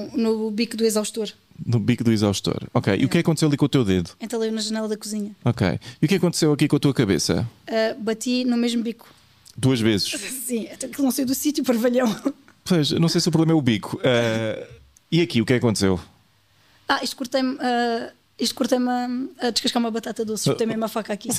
no bico do exaustor. No bico do exaustor. Ok. E o que é que aconteceu ali com o teu dedo? Entalei-o na janela da cozinha. Ok. E o que aconteceu aqui com a tua cabeça? Ah, bati no mesmo bico. Duas vezes. Sim, até que não saiu do sítio, parvalhão. Pois, não sei se o problema é o bico. Uh, e aqui, o que é que aconteceu? Ah, isto cortei-me. ah, isto cortei-me a, a descascar uma batata doce, cortei mesmo a faca aqui.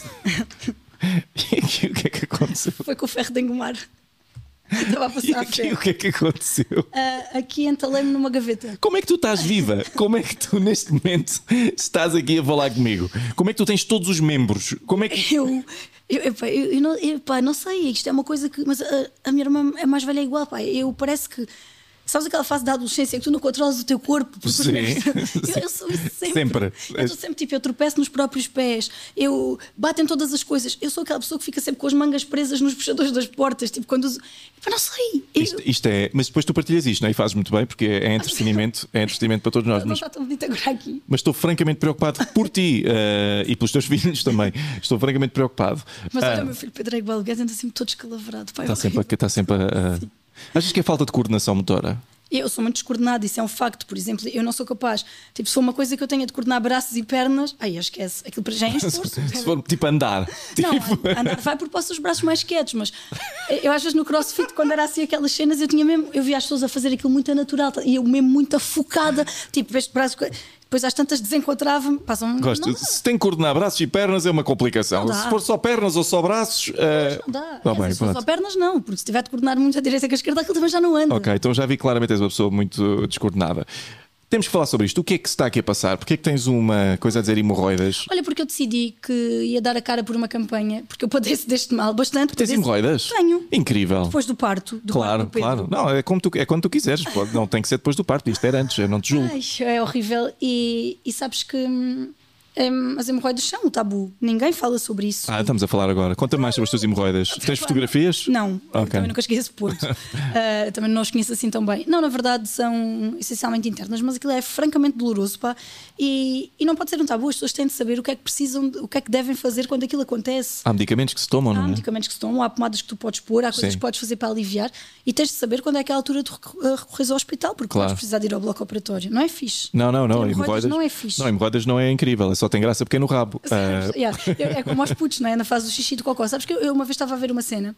E aqui o que é que aconteceu? Foi com o ferro de engomar. Estava a passar E a aqui ferro. o que é que aconteceu? Uh, aqui entalei-me numa gaveta. Como é que tu estás viva? Como é que tu neste momento estás aqui a falar comigo? Como é que tu tens todos os membros? Como é que... Eu, eu, epá, eu, eu, não, eu pá, não sei, isto é uma coisa que. Mas a, a minha irmã é mais velha é igual, pá. Eu parece que. Sabes aquela fase da adolescência que tu não controlas o teu corpo? Sim. eu, eu sou isso sempre. Sempre. Eu sou sempre tipo, eu tropeço nos próprios pés, eu bato em todas as coisas. Eu sou aquela pessoa que fica sempre com as mangas presas nos puxadores das portas, tipo quando uso. Epá, não sei. Eu... Isto, isto é. Mas depois tu partilhas isto, não é? E fazes muito bem, porque é entretenimento, é entretenimento para todos nós. Não Mas, está tão bonito agora aqui. mas estou francamente preocupado por ti uh, e pelos teus filhos também. Estou francamente preocupado. Mas olha, Uh, o meu filho Pedro é igual, o gajo anda sempre todo escalavrado. Pá, é Está sempre, a- horrível. está sempre a. a... Achas que é falta de coordenação motora? Eu sou muito descoordenada, isso é um facto. Por exemplo, eu não sou capaz. Tipo, se for uma coisa que eu tenha de coordenar braços e pernas, aí esquece. Aquilo para já é esforço. Se for tipo andar. Não, Tipo... andar vai porque posso os braços mais quietos, mas eu às vezes no crossfit, quando era assim aquelas cenas, eu tinha mesmo, eu via as pessoas a fazer aquilo muito natural e eu mesmo muito afocada, tipo, este braço. Depois às tantas desencontrava-me, passam. Gosto. Não dá. Se tem que coordenar braços e pernas é uma complicação. Não dá. Se for só pernas ou só braços. Uh... Não dá. Tá É, bem, se for pronto. só pernas, não, porque se tiver de coordenar muito a direita com a esquerda, aquilo também já não anda. Ok, então já vi claramente és uma pessoa muito descoordenada. Temos que falar sobre isto. O que é que se está aqui a passar? Porquê é que tens uma coisa a dizer hemorroidas? Olha, porque eu decidi que ia dar a cara por uma campanha, porque eu padeço deste mal bastante. Tens padeço- hemorroidas? Tenho. Incrível. Depois do parto. Do Claro, parto do Pedro. claro. Não, é, como tu, é quando tu quiseres. Pode- Não tem que ser depois do parto. Isto era antes, eu não te julgo. Ai, é horrível. E, e sabes que hum, hum, as hemorroidas são um tabu. Ninguém fala sobre isso. Ah, estamos a falar agora. Conta mais sobre as tuas hemorroidas. Tens fotografias? Não, Ok. também nunca cheguei a esse ponto. Uh, também não os conheço assim tão bem. Não, na verdade são essencialmente internas, mas aquilo é francamente doloroso, pá. E, e não pode ser um tabu. As pessoas têm de saber o que é que precisam, o que é que devem fazer quando aquilo acontece. Há medicamentos que se tomam, Há não é? medicamentos que se tomam, há pomadas que tu podes pôr, há coisas Sim. que podes fazer para aliviar e tens de saber quando é que é a altura de recor- a recorrer ao hospital, porque Claro. podes precisar de ir ao bloco operatório. Não é fixe. Não, não, não. Ter hemorroidas não é fixe. Não, hemorroidas não é incrível. É só tem graça porque é no rabo. Ah, Yeah, É é como aos putos, não é? Na fase do xixi e do cocó. Sabes que eu, eu uma vez estava a ver uma cena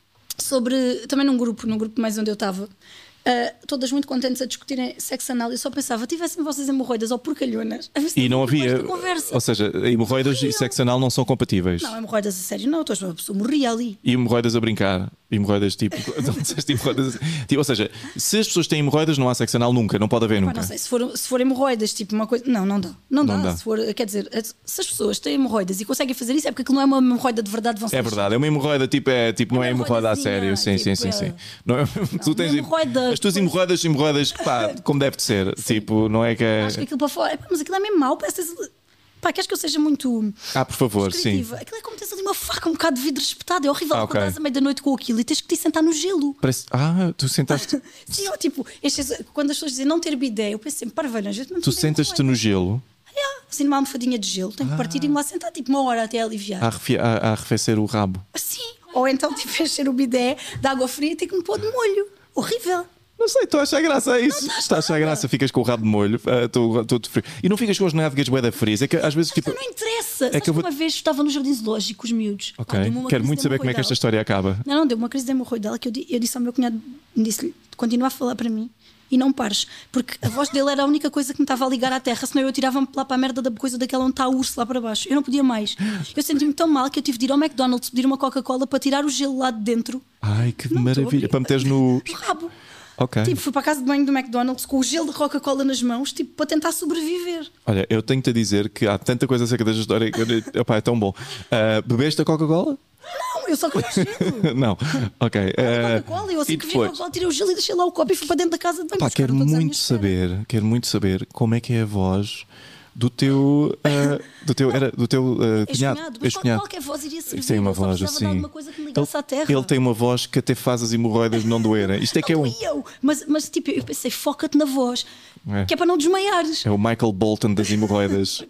sobre, também num grupo, num grupo mais onde eu estava, uh, todas muito contentes a discutirem sexo anal. Eu só pensava, tivessem vocês hemorroidas ou porcalhonas, a ver se e não tinha havia. esta conversa. Ou seja, hemorroidas e Morriam. sexo anal não são compatíveis. Não, hemorroidas a sério, não, estou a pessoa morria ali. E hemorroidas a brincar. Hemorroidas tipo. Não disseste hemorroidas. Tipo, ou seja, se as pessoas têm hemorroidas, não há sexo anal nunca. Não pode haver Pá, nunca. não sei, se for, se for hemorroidas, tipo uma coisa. Não, não dá. Não, Não dá. dá. Se for, quer dizer, se as pessoas têm hemorroidas e conseguem fazer isso, é porque aquilo não é uma hemorroida de verdade, vão ser. É verdade, é uma hemorroida tipo, é, tipo não é uma hemorroida a hemorroidazinha, sério. Sim, sim, sim, tipo, sim. é- Não é- tu tens, uma hemorroida- as tuas hemorroidas são hemorroidas pá, como deve de ser. Tipo, não é que é. Acho que aquilo para fora. É, pá, mas aquilo é mesmo mau. Parece. Pá, queres que eu seja muito Ah, por favor, sim. descritiva? Aquilo é como tens ali uma faca, um bocado de vidro espetado. É horrível Ah, quando ok. estás à meia da noite com aquilo e tens que te sentar no gelo. Parece... Ah, tu sentaste. Sim, ou tipo, estes- quando as pessoas dizem não ter bidé, eu penso sempre, parvalhões, eu não Tu tenho sentas-te hemorroida. no gelo Yeah, assim numa almofadinha de gelo, tenho que partir e me lá sentar tipo uma hora até aliviar. a, arrefi- a- a arrefecer o rabo. Assim. Ou então tipo encher o bidé de água fria e ter que me pôr de molho. Horrível. Não sei, estou a achar graça a isso. Não, Estás a achar graça, ficas com o rabo de molho, ah, estou todo frio. E não ficas com as nádegas bué da frias. É que às vezes tipo. Não interessa. É Sabes que eu vou- uma vez estava no jardim zoológico com os miúdos. Ok, Lá, deu-me uma quero crise muito de saber como é que esta hemorroidal. história acaba. Não, não, deu uma crise de hemorroidal que eu, di- eu disse ao meu cunhado, disse-lhe, continua a falar para mim e não pares, porque a voz dele era a única coisa que me estava a ligar à terra, senão eu tirava-me lá para a merda da coisa daquela onde está o urso lá para baixo. Eu não podia mais. Eu senti-me tão mal que eu tive de ir ao McDonald's pedir uma Coca-Cola para tirar o gelo lá de dentro Ai, que Não, maravilha. estou a Para meteres no. no rabo. Ok. Tipo, fui para a casa de banho do McDonald's com o gelo de Coca-Cola nas mãos, tipo, para tentar sobreviver. Olha, eu tenho-te a dizer que há tanta coisa acerca desta história que eu- opá, é tão bom. Ah, bebeste a Coca-Cola? Não, eu só queria gelo. Não. Ok. ah, Coca-Cola, eu assim e que vi depois? Coca-Cola, tirei o gelo e deixei lá o copo e fui para dentro da casa de banho. Pá, Mas quero ficaram todos à minha muito espera. saber, quero muito saber como é que é a voz do teu, ah, do teu, era, do teu ah, cunhado. Ex-cunhado, mas qual- qualquer voz iria servir. Tem uma eu só voz precisava de assim. alguma coisa que me ligasse à terra. Ele tem uma voz que até faz as hemorroidas não doerem. Isto é que é um. Eu, mas, mas tipo, eu pensei, foca-te na voz, É. que é para não desmaiares. É o Michael Bolton das hemorroidas.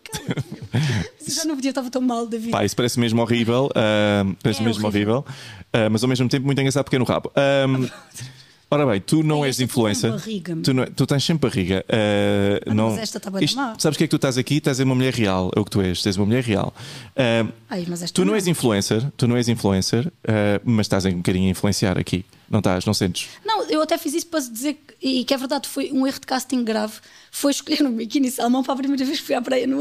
Já no dia estava tão mal, David. Pá, isso parece mesmo horrível. ah, parece É mesmo horrível. horrível. ah, mas ao mesmo tempo muito engraçado porque é no rabo. Ah, ora bem, tu não Ai, és esta tu influencer. tens barriga. Tu, não, é- tu tens sempre barriga. Ah, Ah, não, mas esta está bué da Isto- má. sabes o que é que tu estás aqui? Estás uma mulher real. É o que tu és. Tens uma mulher real. Ah, Ai, mas esta tu não não. és influencer. Tu não és influencer. ah, mas estás um bocadinho a influenciar aqui. Não estás? Não sentes? Não, eu até fiz isso para dizer que, e que é verdade, foi um erro de casting grave. Foi escolher um biquíni salmão para a primeira vez que fui à praia no ano.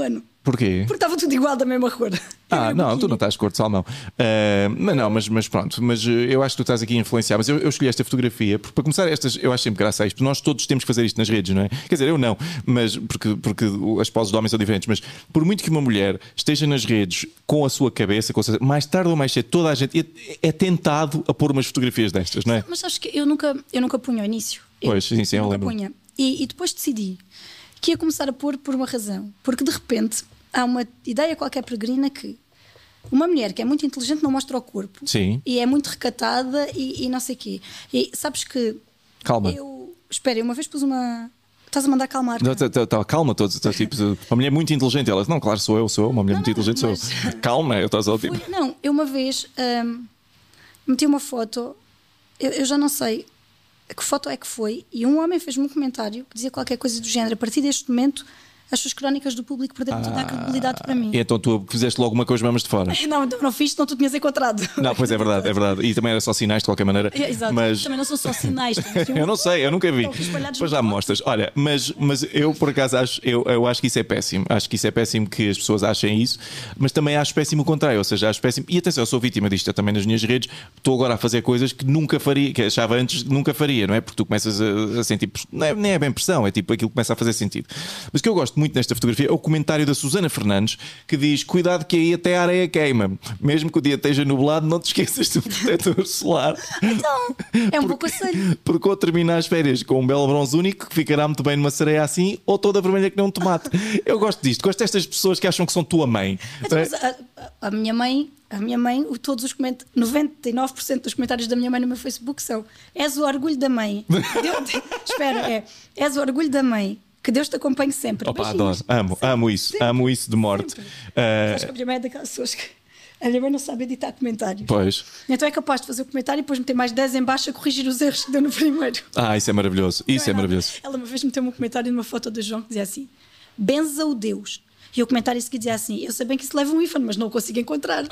Porquê? Porque estava tudo igual da mesma cor. Ah, não, tu não estás cor de salmão. Uh, mas não, mas, mas pronto, mas eu acho que tu estás aqui a influenciar. Mas eu, eu escolhi esta fotografia, porque para começar, estas, eu acho sempre graça a isto, porque nós todos temos que fazer isto nas redes, não é? Quer dizer, eu não, mas porque, porque as poses de homens são diferentes, mas por muito que uma mulher esteja nas redes com a sua cabeça, com a sua, mais tarde ou mais cedo, toda a gente é, é tentado a pôr umas fotografias destas, não é? Mas sabes que eu nunca, eu nunca punha ao início. Pois, sim, sim, eu, eu lembro. Punha. E, e depois decidi que ia começar a pôr por uma razão, porque de repente há uma ideia qualquer peregrina que uma mulher que é muito inteligente não mostra o corpo. Sim. E é muito recatada e, e não sei o quê. E sabes que... Calma. Eu... Espera, eu uma vez pus uma... Estás a mandar calmar. Não, tá, tá, tá, calma, todos. Tá, tipo, uma mulher muito inteligente. Ela, não, claro, sou eu, sou eu. Uma mulher não, muito não, inteligente mas... sou eu. Calma, eu estou só tipo... Foi... Não, eu uma vez hum, meti uma foto, eu, eu já não sei que foto é que foi, e um homem fez-me um comentário que dizia qualquer coisa do género: a partir deste momento as suas crónicas do público perderam ah, toda a credibilidade para mim. E então tu fizeste logo uma com as mamas de fora? Não, não, não fiz, senão tu tinhas encontrado. Não, pois é verdade, é verdade. E também era só sinais de qualquer maneira. É, exato, mas... também não são só sinais. Eu não sei, eu nunca vi. Depois já me mostras. Olha, mas, mas eu por acaso acho, eu, eu acho que isso é péssimo. Acho que isso é péssimo que as pessoas achem isso, mas também acho péssimo o contrário. Ou seja, acho péssimo. E atenção, eu sou vítima disto eu também nas minhas redes. Estou agora a fazer coisas que nunca faria, que achava antes nunca faria, não é? Porque tu começas a, a sentir. Não é, nem é bem pressão, é tipo aquilo que começa a fazer sentido. Mas o que eu gosto muito nesta fotografia é o comentário da Susana Fernandes, que diz: cuidado que aí até a areia queima, mesmo que o dia esteja nublado, não te esqueças do protetor solar. Então, é um pouco aconselho. Porque ou termina as férias com um belo bronze único que ficará muito bem numa sereia assim, ou toda vermelha que nem um tomate. Eu gosto disto, gosto destas pessoas que acham que são tua mãe. Então, mas a, a minha mãe, a minha mãe, todos os comentários, noventa e nove por cento dos comentários da minha mãe no meu Facebook são: és o orgulho da mãe. Deus, espera, é, és o orgulho da mãe. Que Deus te acompanhe sempre. Opa, adoro, amo, sempre, amo isso, sempre, amo isso de morte. Uh... Acho que a minha mãe é daquelas pessoas que a minha mãe não sabe editar comentários. Pois. Então é capaz de fazer o comentário e depois meter mais dez em baixo a corrigir os erros que deu no primeiro. Ah, isso é maravilhoso, isso é, é maravilhoso. Ela uma vez meteu-me um comentário numa foto do João que dizia assim: benza o Deus. E o comentário seguinte dizia assim: eu sei bem que isso leva um ífone, mas não o consigo encontrar.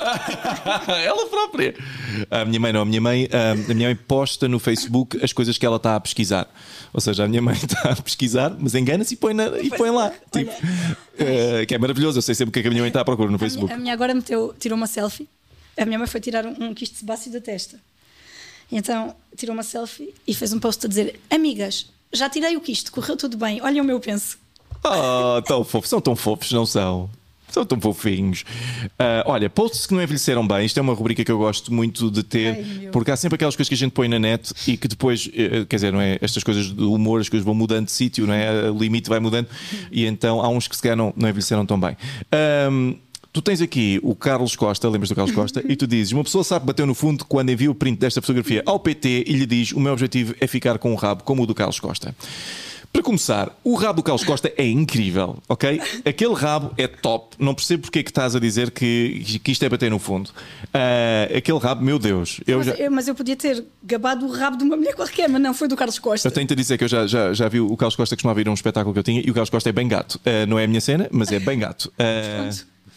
Ela própria. A minha mãe não, a minha mãe, a minha mãe posta no Facebook as coisas que ela está a pesquisar. Ou seja, a minha mãe está a pesquisar, mas engana-se e põe, na, e põe lá. Tipo, uh, que é maravilhoso, eu sei sempre o que é que a minha mãe está à procura no Facebook. A minha, a minha agora meteu, tirou uma selfie. A minha mãe foi tirar um, um quiste sebáceo da testa. E então tirou uma selfie e fez um post a dizer: amigas, já tirei o quiste, correu tudo bem, olha o meu penso. Oh, tão fofos, são tão fofos, não são? São tão fofinhos. Uh, olha, posts que não envelheceram bem. Isto é uma rubrica que eu gosto muito de ter. Ai, porque há sempre aquelas coisas que a gente põe na net e que depois, uh, quer dizer, não é? Estas coisas do humor, as coisas vão mudando de sítio, não é? O limite vai mudando. E então há uns que se calhar não, não envelheceram tão bem. Um, Tu tens aqui o Carlos Costa, lembras do Carlos Costa? E tu dizes: uma pessoa sabe que bateu no fundo quando envia o print desta fotografia ao P T e lhe diz: o meu objetivo é ficar com um rabo como o do Carlos Costa. Para começar, o rabo do Carlos Costa é incrível, ok? Aquele rabo é top. Não percebo porque é que estás a dizer que, que isto é bater no fundo. Uh, aquele rabo, meu Deus. Eu mas, já... eu, mas eu podia ter gabado o rabo de uma mulher qualquer, mas não, foi do Carlos Costa. Eu tenho-te a dizer que eu já, já, já vi o Carlos Costa costumava ir a um espetáculo que eu tinha e o Carlos Costa é bem gato. Uh, não é a minha cena, mas é bem gato. Uh,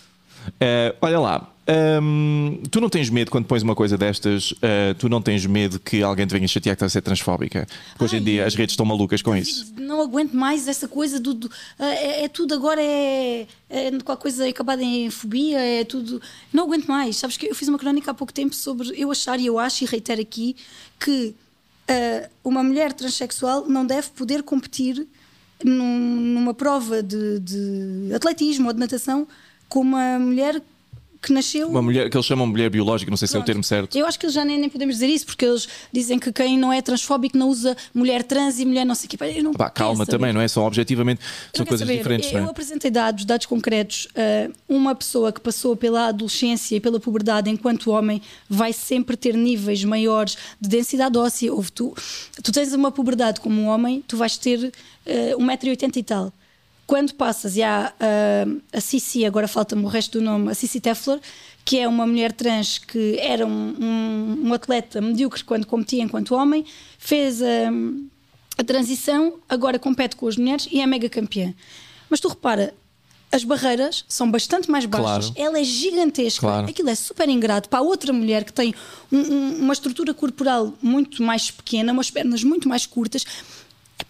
uh, olha lá. Um, tu não tens medo quando pões uma coisa destas? Uh, tu não tens medo que alguém te venha chatear que estás a ser transfóbica? Porque Ai, hoje em dia as redes estão malucas com isso. Não aguento mais essa coisa do, do uh, é, é tudo agora é, é qualquer coisa acabada em fobia, é tudo. Não aguento mais. Sabes que eu fiz uma crónica há pouco tempo sobre eu achar e eu acho e reitero aqui que uh, uma mulher transexual não deve poder competir num, numa prova de, de atletismo ou de natação com uma mulher que nasceu... Uma mulher que eles chamam de mulher biológica, não sei Pronto. se é o termo certo. Eu acho que eles já nem, nem podemos dizer isso, porque eles dizem que quem não é transfóbico não usa mulher trans e mulher não sei o quê. Eu não Pá, calma também, não é? São objetivamente são coisas saber. diferentes. Eu, não é? eu apresentei dados, dados concretos. Uh, uma pessoa que passou pela adolescência e pela puberdade enquanto homem vai sempre ter níveis maiores de densidade óssea. Ou tu, tu tens uma puberdade como um homem, tu vais ter uh, um metro e oitenta e tal. Quando passas, e há uh, a Cici, agora falta-me o resto do nome, a Cici Teffler, que é uma mulher trans que era um, um, um atleta medíocre quando competia enquanto homem, fez a, a transição, agora compete com as mulheres e é mega campeã. Mas tu repara, as barreiras são bastante mais baixas, claro. Ela é gigantesca, claro. Aquilo é super ingrato para a outra mulher que tem um, um, uma estrutura corporal muito mais pequena, umas pernas muito mais curtas. Epá, não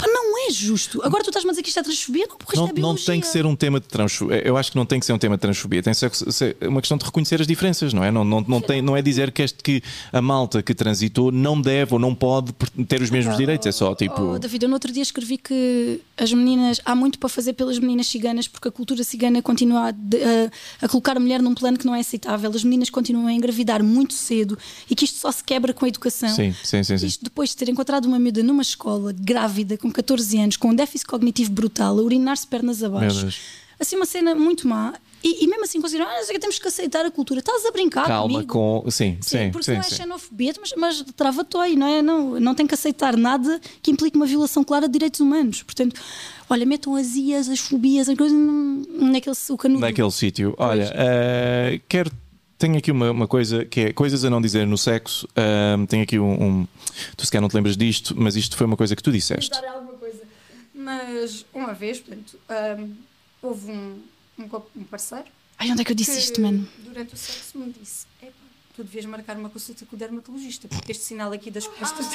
é justo. Agora tu estás-me a dizer que isto é transfobia, não, porque isto não, é biologia. não tem que ser um tema de transfobia. Eu acho que não tem que ser um tema de transfobia. Tem que ser uma questão de reconhecer as diferenças, não é? Não, não, não, tem, não é dizer que, este, que a malta que transitou não deve ou não pode ter os mesmos oh, direitos. É só tipo. Oh, David, eu no outro dia escrevi que as meninas, há muito para fazer pelas meninas ciganas, porque a cultura cigana continua a, a, a colocar a mulher num plano que não é aceitável. As meninas continuam a engravidar muito cedo e que isto só se quebra com a educação. Sim, sim, sim, sim. Isto depois de ter encontrado uma miúda numa escola grávida com catorze anos, com um déficit cognitivo brutal, a urinar-se pernas abaixo, assim uma cena muito má. E, e mesmo assim consideram, ah, que temos que aceitar a cultura. Estás a brincar Calma comigo? com... Sim, sim, sim. Porque sim, não é sim. xenofobia, mas, mas trava-toi, não é? Não, não tem que aceitar nada que implique uma violação clara de direitos humanos. Portanto, olha, metam as ias, as fobias, as coisas naquele o canudo. Naquele sítio. Olha, uh, quero... Tenho aqui uma, uma coisa que é coisas a não dizer no sexo. Uh, tenho aqui um, um... Tu sequer não te lembras disto, mas isto foi uma coisa que tu disseste. Vou dar alguma coisa. Mas uma vez, portanto, um, houve um, um, um parceiro. Ai, onde é que eu disse isto, mano? Durante o sexo me disse: epá, tu devias marcar uma consulta com o dermatologista, porque este sinal aqui das costas.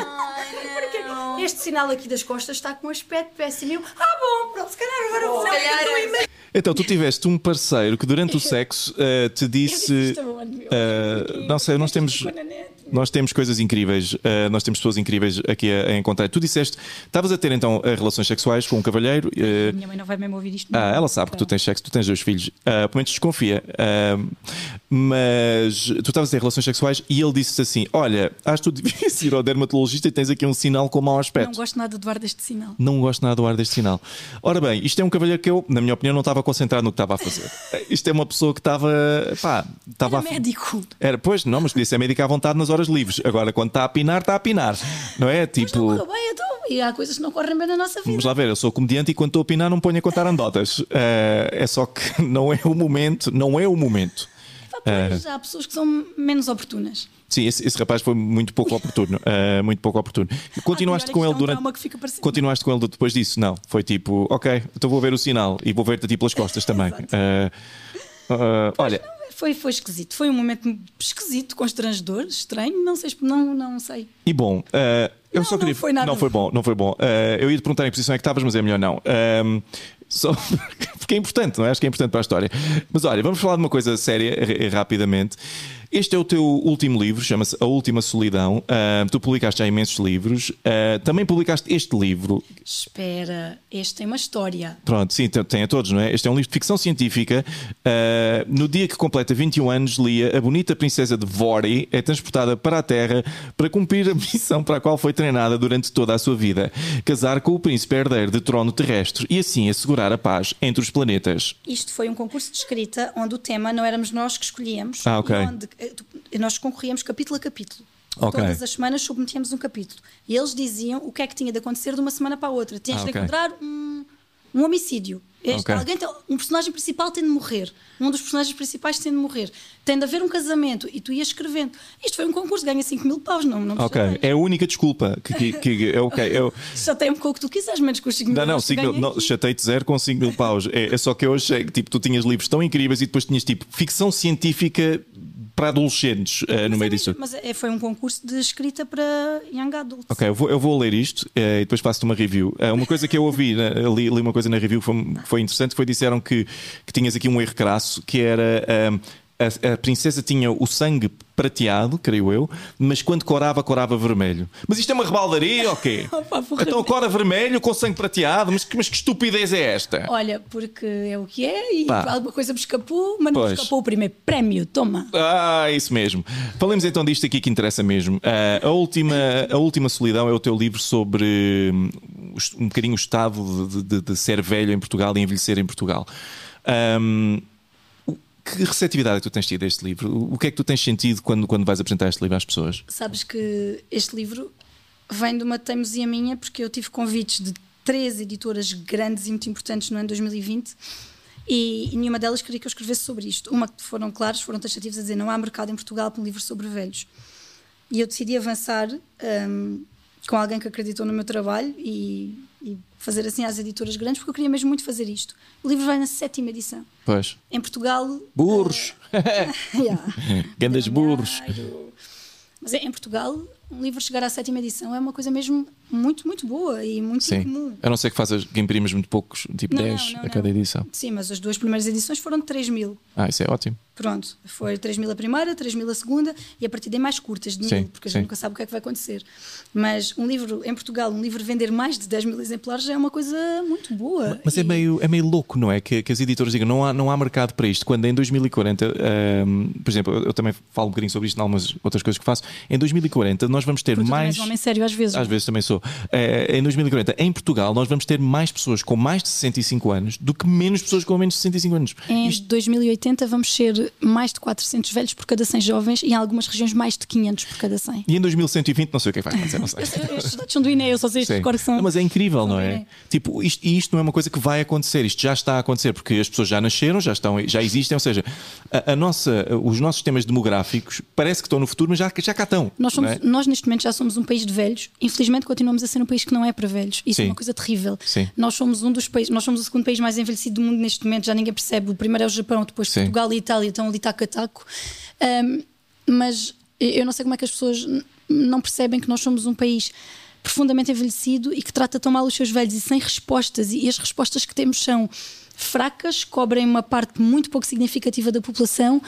Porque este sinal aqui das costas está com um aspecto péssimo. Eu, ah, bom, pronto, se calhar agora vou fazer. Então, tu tiveste um parceiro que durante o sexo uh, te disse. Uh, não sei, nós temos. Nós temos coisas incríveis, uh, nós temos pessoas incríveis aqui a, a encontrar. Tu disseste, estavas a ter então relações sexuais com um cavalheiro. Uh, Minha mãe não vai mesmo ouvir isto. Ah, ela sabe que tu tens sexo, tu tens dois filhos. Uh, pelo menos desconfia. Uh, mas tu estavas a ter relações sexuais e ele disse assim: olha, acho que tu devias ir ao dermatologista e tens aqui um sinal com mau aspecto. Não gosto nada do ar deste sinal. Não gosto nada do ar deste sinal. Ora bem, isto é um cavalheiro que eu, na minha opinião, não estava concentrado no que estava a fazer. Isto é uma pessoa que estava. Pá, estava Era a... médico. Era, pois, não, mas podia ser médico à vontade nas horas livres. Agora, quando está a pinar, está a pinar. Não é? Tipo. Mas não corre bem, então. E há coisas que não correm bem na nossa vida. Vamos lá ver, eu sou comediante e quando estou a pinar não ponho a contar anedotas. Uh, é só que não é o momento, não é o momento. Pois, uh, há pessoas que são menos oportunas. Sim, esse, esse rapaz foi muito pouco oportuno. Uh, muito pouco oportuno. Continuaste ah, com ele é um durante. Continuaste com ele depois disso? Não. Foi tipo, ok, então vou ver o sinal e vou ver-te a ti pelas costas também. uh, uh, olha. Não, foi, foi esquisito. Foi um momento esquisito, constrangedor, estranho. Não sei, não, não sei. E bom, uh, eu não, só queria. Não foi nada. Não foi bom, não foi bom. Uh, eu ia te perguntar em que posição é que estavas, mas é melhor não. Uh, Só porque é importante, não é? Acho que é importante para a história. Mas olha, vamos falar de uma coisa séria rapidamente. Este é o teu último livro, chama-se A Última Solidão. Uh, tu publicaste já imensos livros. Uh, também publicaste este livro. Espera, este tem uma história. Pronto, sim, tem a todos, não é? Este é um livro de ficção científica. Uh, no dia que completa vinte e um anos, Lia, a bonita princesa de Vori, é transportada para a Terra para cumprir a missão para a qual foi treinada durante toda a sua vida: casar com o príncipe herdeiro de trono terrestre e assim assegurar a paz entre os planetas. Isto foi um concurso de escrita onde o tema não éramos nós que escolhíamos. Ah, ok. Onde nós concorríamos capítulo a capítulo. Okay. Todas as semanas submetíamos um capítulo. E eles diziam o que é que tinha de acontecer de uma semana para a outra. Tinhas ah, okay. de encontrar um, um homicídio. Este, okay. alguém tem, um personagem principal tem de morrer. Um dos personagens principais tem de morrer. Tem de haver um casamento. E tu ias escrevendo. Isto foi um concurso, ganha cinco mil paus. Não, não ok, é a única desculpa. Que, que, que, é okay. Eu... Chateia-me com o que tu quiseres, menos com os cinco mil não, não, cinco mil, não, chatei-te zero com cinco mil paus. É, é só que eu achei que tipo, tu tinhas livros tão incríveis e depois tinhas tipo ficção científica para adolescentes uh, no meio é, disso. Mas é, foi um concurso de escrita para young adults. Ok, eu vou, eu vou ler isto uh, e depois faço-te uma review. Uh, uma coisa que eu ouvi, uh, li, li uma coisa na review que foi, foi interessante, foi disseram que, que tinhas aqui um erro crasso, que era uh, a, a princesa tinha o sangue prateado, creio eu, mas quando corava, corava vermelho. Mas isto é uma rebaldaria ou quê? Então cora vermelho com sangue prateado, mas, mas que estupidez é esta? Olha, porque é o que é e Pá. alguma coisa me escapou, mas não pois. me escapou o primeiro prémio, toma. Ah, isso mesmo. Falemos então disto aqui que interessa mesmo. Uh, a, última, a Última Solidão é o teu livro sobre um, um bocadinho o estado de, de, de ser velho em Portugal e envelhecer em Portugal. Um, Que receptividade é que tu tens tido a este livro? O que é que tu tens sentido quando, quando vais apresentar este livro às pessoas? Sabes que este livro vem de uma teimosia minha, porque eu tive convites de três editoras grandes e muito importantes no ano dois mil e vinte e, e nenhuma delas queria que eu escrevesse sobre isto. Uma que foram claros, foram taxativos a dizer não há mercado em Portugal para um livro sobre velhos. E eu decidi avançar um, com alguém que acreditou no meu trabalho e, e fazer assim às editoras grandes, porque eu queria mesmo muito fazer isto. O livro vai na sétima edição. Pois. Em Portugal... Burros! Uh, yeah. Grandes burros! Mas é, em Portugal um livro chegar à sétima edição é uma coisa mesmo muito, muito boa e muito Sim. comum. A não ser que faças, que imprimas muito poucos, tipo Não, dez não, a não, cada não. edição. Sim, mas as duas primeiras edições foram de três mil. Ah, isso é ótimo. Pronto, foi três mil a primeira, três mil a segunda e a partir daí mais curtas, de Sim, mil, porque a gente sim. nunca sabe o que é que vai acontecer. Mas um livro, em Portugal, um livro vender mais de dez mil exemplares já é uma coisa muito boa. Mas e... é, meio, é meio louco, não é? Que, que as editoras digam não há, não há mercado para isto. Quando em dois mil e quarenta, um, por exemplo, eu, eu também falo um bocadinho sobre isto em algumas outras coisas que faço. Em dois mil e quarenta, nós vamos ter Porque mais. tu és um homem sério às vezes. Às vezes também sou. Uh, em dois mil e quarenta, em Portugal, nós vamos ter mais pessoas com mais de sessenta e cinco anos do que menos pessoas com menos de sessenta e cinco anos. Em Isto... dois mil e oitenta vamos ser mais de quatrocentos velhos por cada cem jovens e em algumas regiões mais de quinhentos por cada cem. E em dois mil cento e vinte, não sei o que é que vai acontecer, não sei. Estes dados são do I N E, eu só sei estes que são. Não, mas é incrível, são não do é? I N E. Tipo, isto, e isto não é uma coisa que vai acontecer, isto já está a acontecer, porque as pessoas já nasceram, já, estão, já existem, ou seja, a, a nossa, os nossos sistemas demográficos parece que estão no futuro, mas já, já cá estão. Nós, somos, não é? nós, neste momento, já somos um país de velhos. Infelizmente, continuamos a ser um país que não é para velhos. Isso Sim. é uma coisa terrível. Sim. Nós somos um dos países, nós somos o segundo país mais envelhecido do mundo neste momento. Já ninguém percebe. O primeiro é o Japão, depois Sim. Portugal e Itália estão ali taco a taco. Um, mas eu não sei como é que as pessoas n- não percebem que nós somos um país profundamente envelhecido e que trata tão mal os seus velhos e sem respostas. E as respostas que temos são fracas, cobrem uma parte muito pouco significativa da população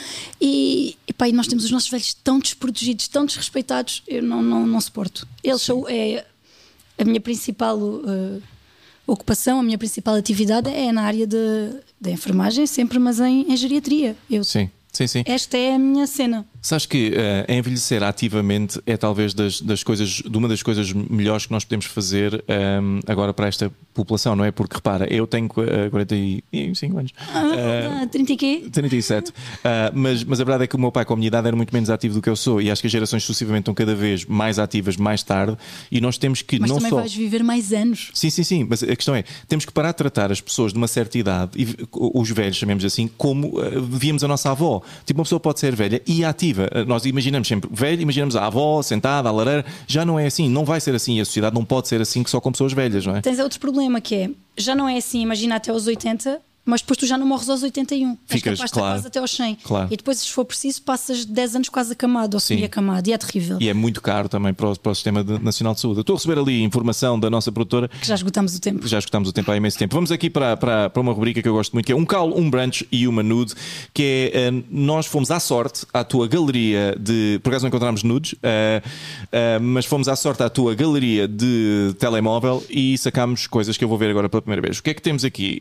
e, e, pá, e nós temos os nossos velhos tão desprotegidos, tão desrespeitados, eu não, não, não suporto. Eles são é, a minha principal uh, ocupação, a minha principal atividade é na área da enfermagem, sempre, mas em, em geriatria. Eu, Sim, sim, sim. Esta é a minha cena. Sabes que uh, envelhecer ativamente é talvez das, das coisas, de uma das coisas melhores que nós podemos fazer um, agora para esta população, não é? Porque repara, eu tenho uh, quarenta e cinco anos. Ah, uh, trinta e quê? trinta e sete. Uh, mas, mas a verdade é que o meu pai, com a minha idade, era muito menos ativo do que eu sou. E acho que as gerações sucessivamente estão cada vez mais ativas mais tarde. E nós temos que mas não também só. vais viver mais anos. Sim, sim, sim. Mas a questão é: temos que parar de tratar as pessoas de uma certa idade, e os velhos, chamemos assim, como uh, víamos a nossa avó. Tipo, uma pessoa pode ser velha e ativa. Uh, nós imaginamos sempre velho, imaginamos a avó sentada à lareira. Já não é assim, não vai ser assim. E a sociedade não pode ser assim que só com pessoas velhas, não é? Tens outro problema que é, já não é assim, imagina até aos oitenta, mas depois tu já não morres aos oitenta e um. Ficas, És capaz de estar claro. quase até aos cem. Claro. E depois, se for preciso, passas dez anos quase acamado ou semi-acamado. E é terrível. E é muito caro também para o, para o Sistema de- Nacional de Saúde. Eu estou a receber ali informação da nossa produtora. Que já esgotamos o tempo. Já escutámos o tempo há imenso tempo. Vamos aqui para, para, para uma rubrica que eu gosto muito, que é um caule, um brunch e uma nude, que é, eh, nós fomos à sorte à tua galeria de... Por acaso não encontramos nudes, eh, eh, mas fomos à sorte à tua galeria de telemóvel e sacámos coisas que eu vou ver agora pela primeira vez. O que é que temos aqui?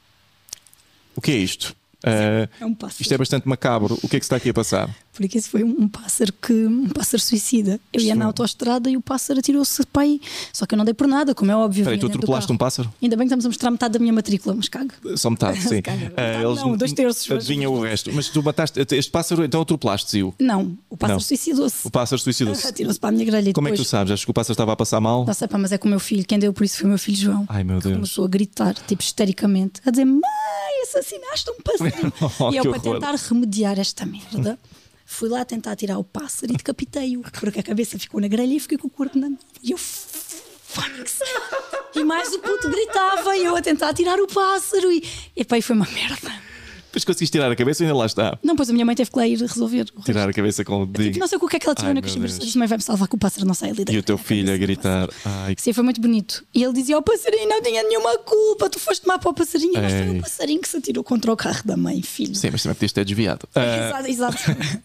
O que é isto? Uh, É um pássaro. isto é bastante macabro. O que é que se está aqui a passar? Porque esse foi um, um pássaro que um pássaro suicida. Eu ia Isto- na autoestrada e o pássaro atirou-se para aí. Só que eu não dei por nada, como é óbvio. Espera aí, vinha tu dentro do atropelaste carro. um pássaro? Ainda bem que estamos a mostrar metade da minha matrícula, mas cago. Só metade, sim. Caga. Ah, Metade não, dois terços, mas- Adivinha o resto. Mas tu mataste este pássaro, então atropelaste-o. Não, o pássaro Não. suicidou-se. O pássaro suicidou-se. Atirou-se para a minha grelha e Como é que tu depois... sabes? Achas que o pássaro estava a passar mal? Não sei, pá, mas é com o meu filho. Quem deu por isso foi o meu filho João. Ai, meu Que Deus. começou a gritar, tipo, histericamente, a dizer: mãe, assassinaste um passarinho. Oh, e eu, que para horror. tentar remediar esta merda, fui lá tentar tirar o pássaro e decapitei-o, porque a cabeça ficou na grelha e fiquei com o corpo na mão. E eu, fónix. E mais o puto gritava e eu a tentar tirar o pássaro. E, e pá, e foi uma merda. Depois conseguiste tirar a cabeça e ainda lá está. Não, pois a minha mãe teve que lá ir resolver. O resto. Tirar a cabeça com o Tipo, dedinho. não sei com o que é que ela tinha Ai, na meu coxinha, mas Deus. disse: mãe, vai-me salvar que o pássaro não sai ali da E o teu da filho a cabeça do gritar. Ai, Sim, foi muito bonito. E ele dizia: o passarinho não tinha nenhuma culpa, tu foste tomar para o passarinho. Mas foi Ei. o passarinho que se atirou contra o carro da mãe, filho. sim, mas também podias ter desviado. Ah, Exato, exato.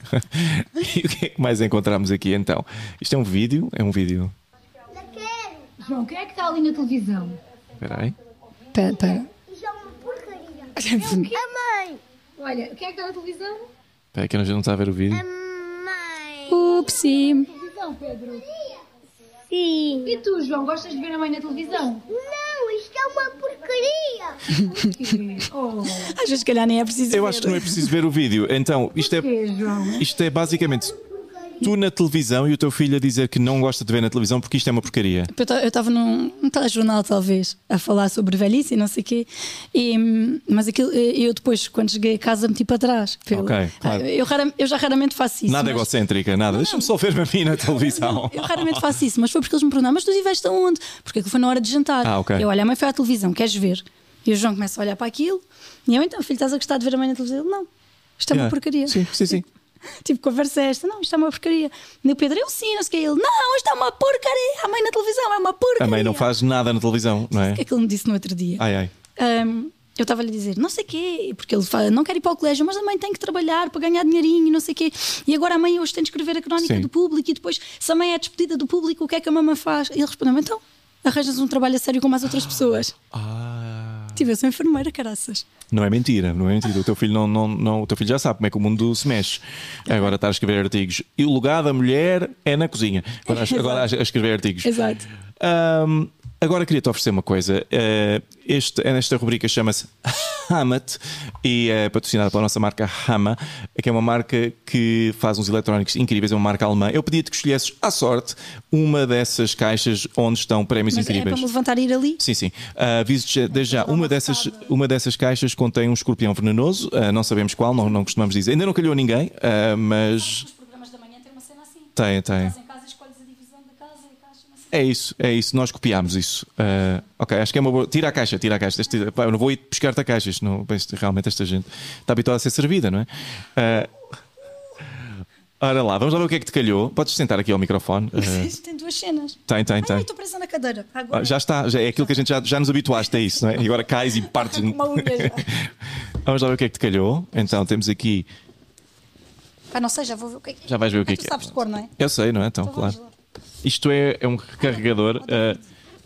e o que é que mais encontramos aqui então? Isto é um vídeo? É um vídeo. João, quem é que está ali na televisão? Espera aí. Pera, pera. Isso é uma porcaria. A mãe! Olha, quem é que está na televisão? Espera aí que a gente não está a ver o vídeo. A mãe! Upsi. Televisão, Pedro. Sim! E tu, João, gostas de ver a mãe na televisão? Não, isto é uma porcaria! Oh, Às vezes, se calhar, nem é preciso. Eu ver. acho que não é preciso ver o vídeo. Então, isto é, que, João? isto é basicamente tu na televisão e o teu filho a dizer que não gosta de ver na televisão porque isto é uma porcaria. Eu estava num, num telejornal, talvez, a falar sobre velhice e não sei o quê. E, hum, mas aquilo, eu depois, quando cheguei a casa, meti para trás. Pelo- Ok, claro. eu, rara- eu já raramente faço isso. Nada mas- egocêntrica, nada. Deixa-me só ver-me a mim na televisão. Eu raramente faço isso, mas foi porque eles me perguntaram: mas tu estiveste aonde? Porque aquilo foi na hora de jantar. Ah, ok. Eu, olha, a mãe foi à televisão, queres ver? E o João começa a olhar para aquilo. E eu, então, filho, estás a gostar de ver a mãe na televisão? Ele, não. Isto é uma Yeah. porcaria. Sim, sim, sim. Tipo, conversa é esta? Não, isto é uma porcaria. E o Pedro, eu sim, não sei o que. Ele, não, isto é uma porcaria. A mãe na televisão é uma porcaria. A mãe não faz nada na televisão, não é? O que é que ele me disse no outro dia? Ai, ai. Um, eu estava-lhe a dizer, não sei o quê, porque ele fala, não quer ir para o colégio, mas a mãe tem que trabalhar para ganhar dinheirinho e não sei o quê. E agora a mãe hoje tem de escrever a crónica Sim. do público e depois, se a mãe é despedida do público, o que é que a mamãe faz? E ele respondeu, então, arranjas um trabalho a sério como as outras pessoas. Ah. Tive, eu sou enfermeira, caraças. Não é mentira, não é mentira. O teu filho não, não, não, o teu filho já sabe como é que o mundo se mexe. Agora está a escrever artigos. E o lugar da mulher é na cozinha. Agora, agora a escrever artigos. Exato. Um, agora queria-te oferecer uma coisa. Uh, este, esta rubrica chama-se Hamat e é patrocinada pela nossa marca Hama, que é uma marca que faz uns eletrónicos incríveis, é uma marca alemã. Eu pedi-te que escolhesses à sorte uma dessas caixas onde estão prémios Mas incríveis. é para me levantar e ir ali? Sim, sim. Uh, Aviso-te desde já, uma dessas, uma dessas caixas contém um escorpião venenoso, uh, não sabemos qual, não, não costumamos dizer. Ainda não calhou a ninguém, uh, mas. Os programas da manhã têm uma cena assim. Tem, tem. Estás em casa, escolhes a divisão da casa e a caixa, uma cena. É isso, é isso, nós copiámos isso. Uh, ok, acho que é uma boa. Tira a caixa, tira a caixa. Este, pá, eu não vou ir buscar-te a caixa. Isto não, isto, realmente esta gente está habituada a ser servida, não é? Uh, ora lá, vamos lá ver o que é que te calhou. Podes sentar aqui ao microfone. Uh, Isto tem duas cenas. tem, tem, tem. Ai, estou presa na cadeira. Agora Ah, já está, já é aquilo que a gente já, já nos habituaste, é isso, não é? E agora cais e partes. uma unha já. Vamos lá ver o que é que te calhou. Então temos aqui. Pá, não sei, já vou ver o que é que é. Já vais ver o que Ah, é tu que é. sabes de cor, não é? Eu sei, não é? Então, Então claro. vamos lá. Isto é, é um carregador. uh,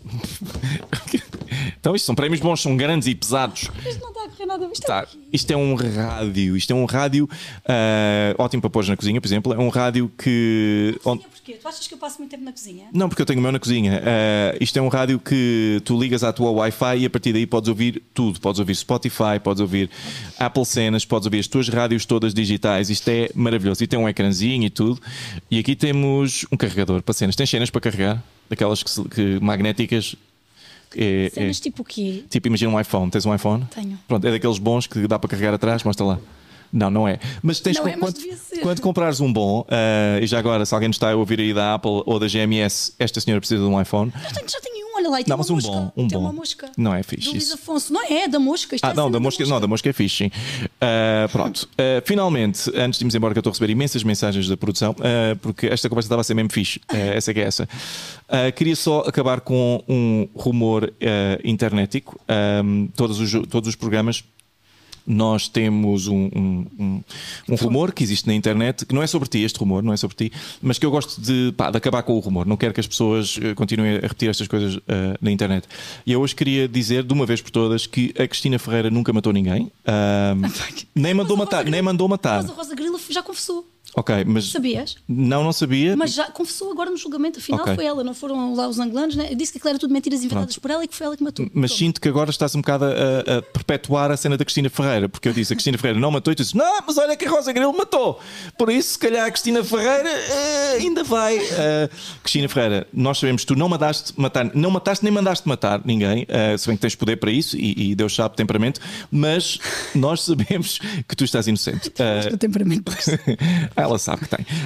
Então, isto são prémios bons, são grandes e pesados. Isto não está a correr nada. Isto é Tá. Isto é um rádio. Isto é um rádio uh, ótimo para pôr na cozinha, por exemplo. É um rádio que. onde- Cozinha porquê? Tu achas que eu passo muito tempo na cozinha? Não, porque eu tenho o meu na cozinha. Uh, isto é um rádio que tu ligas à tua Wi-Fi e a partir daí podes ouvir tudo. Podes ouvir Spotify, podes ouvir Apple Cenas, podes ouvir as tuas rádios todas digitais. Isto é maravilhoso. E tem um ecrãzinho e tudo. E aqui temos um carregador para cenas. Tens cenas para carregar? Daquelas que, se- que magnéticas. É, é- Cenas tipo o quê? tipo, imagina um iPhone. Tens um iPhone? Tenho. Pronto, é daqueles bons que dá para carregar atrás. Mostra lá. Não, não é. Mas tens Não que- é, mas quando, devia ser. quando comprares um bom, eh, e já agora, se alguém nos está a ouvir aí da Apple ou da G M S, esta senhora precisa de um iPhone. Já tenho, já tenho um, olha lá, e tem Não, uma mas um mosca. bom, um tem bom. uma mosca. Não é fixe Do Luís isso. Afonso. Não é, é da mosca. Isto Ah, é não, cena da mosca, não, da mosca é fixe, sim. Uh, pronto. Uh, finalmente, antes de irmos embora, que eu estou a receber imensas mensagens da produção, uh, porque esta conversa estava a ser mesmo fixe. Uh, essa que é essa. Uh, queria só acabar com um rumor uh, internetico. Um, todos, os, todos os programas. Nós temos um, um, um, um rumor que existe na internet, que não é sobre ti, este rumor, não é sobre ti, mas que eu gosto de, pá, de acabar com o rumor. Não quero que as pessoas eh, continuem a repetir estas coisas eh, na internet. E eu hoje queria dizer, de uma vez por todas, que a Cristina Ferreira nunca matou ninguém. Ahm, nem mandou Mas a matar, Rosa nem Grilo- mandou matar. Mas a Rosa Grilo já confessou. Ok, mas. Sabias? Não, não sabia. Mas já confessou agora no julgamento. Afinal Ok. foi ela, não foram lá os angolanos. Né? Eu disse que aquilo era tudo mentiras inventadas por ela e que foi ela que matou. Mas Pronto. sinto que agora estás um bocado a, a perpetuar a cena da Cristina Ferreira, porque eu disse a Cristina Ferreira não matou e tu disse, não, mas olha que a Rosa Grilo matou. Por isso, se calhar a Cristina Ferreira eh, ainda vai. Eh, Cristina Ferreira, nós sabemos que tu não mandaste matar, não mataste nem mandaste matar ninguém, eh, se bem que tens poder para isso e, e Deus sabe temperamento, mas nós sabemos que tu estás inocente. Eh, O temperamento. ela sabe que tem.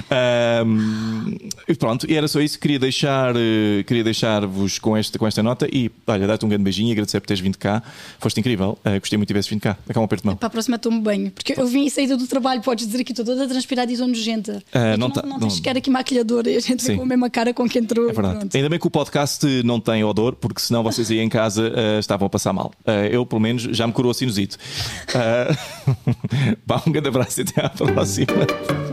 Ahm, e pronto, e era só isso. Queria deixar, eh, queria deixar-vos com esta, com esta nota e olha, dar-te um grande beijinho e agradecer por teres vindo cá. Foste incrível. Eh, gostei muito de tivesse vindo cá. Dá cá um aperto de mão. Para a próxima tomo banho. Porque eu vim saída do trabalho, podes dizer que estou toda transpirada e estou nojenta. Ah, E tu não não, tá- não não- tens sequer aqui maquilhadora e a gente Sim. vem com a mesma cara com quem entrou. É verdade. Pronto. Ainda bem que o podcast não tem odor, porque senão vocês aí em casa eh, estavam a passar mal. Eh, eu, pelo menos, já me curou a sinusite. Eh, pá, um grande abraço e até à próxima.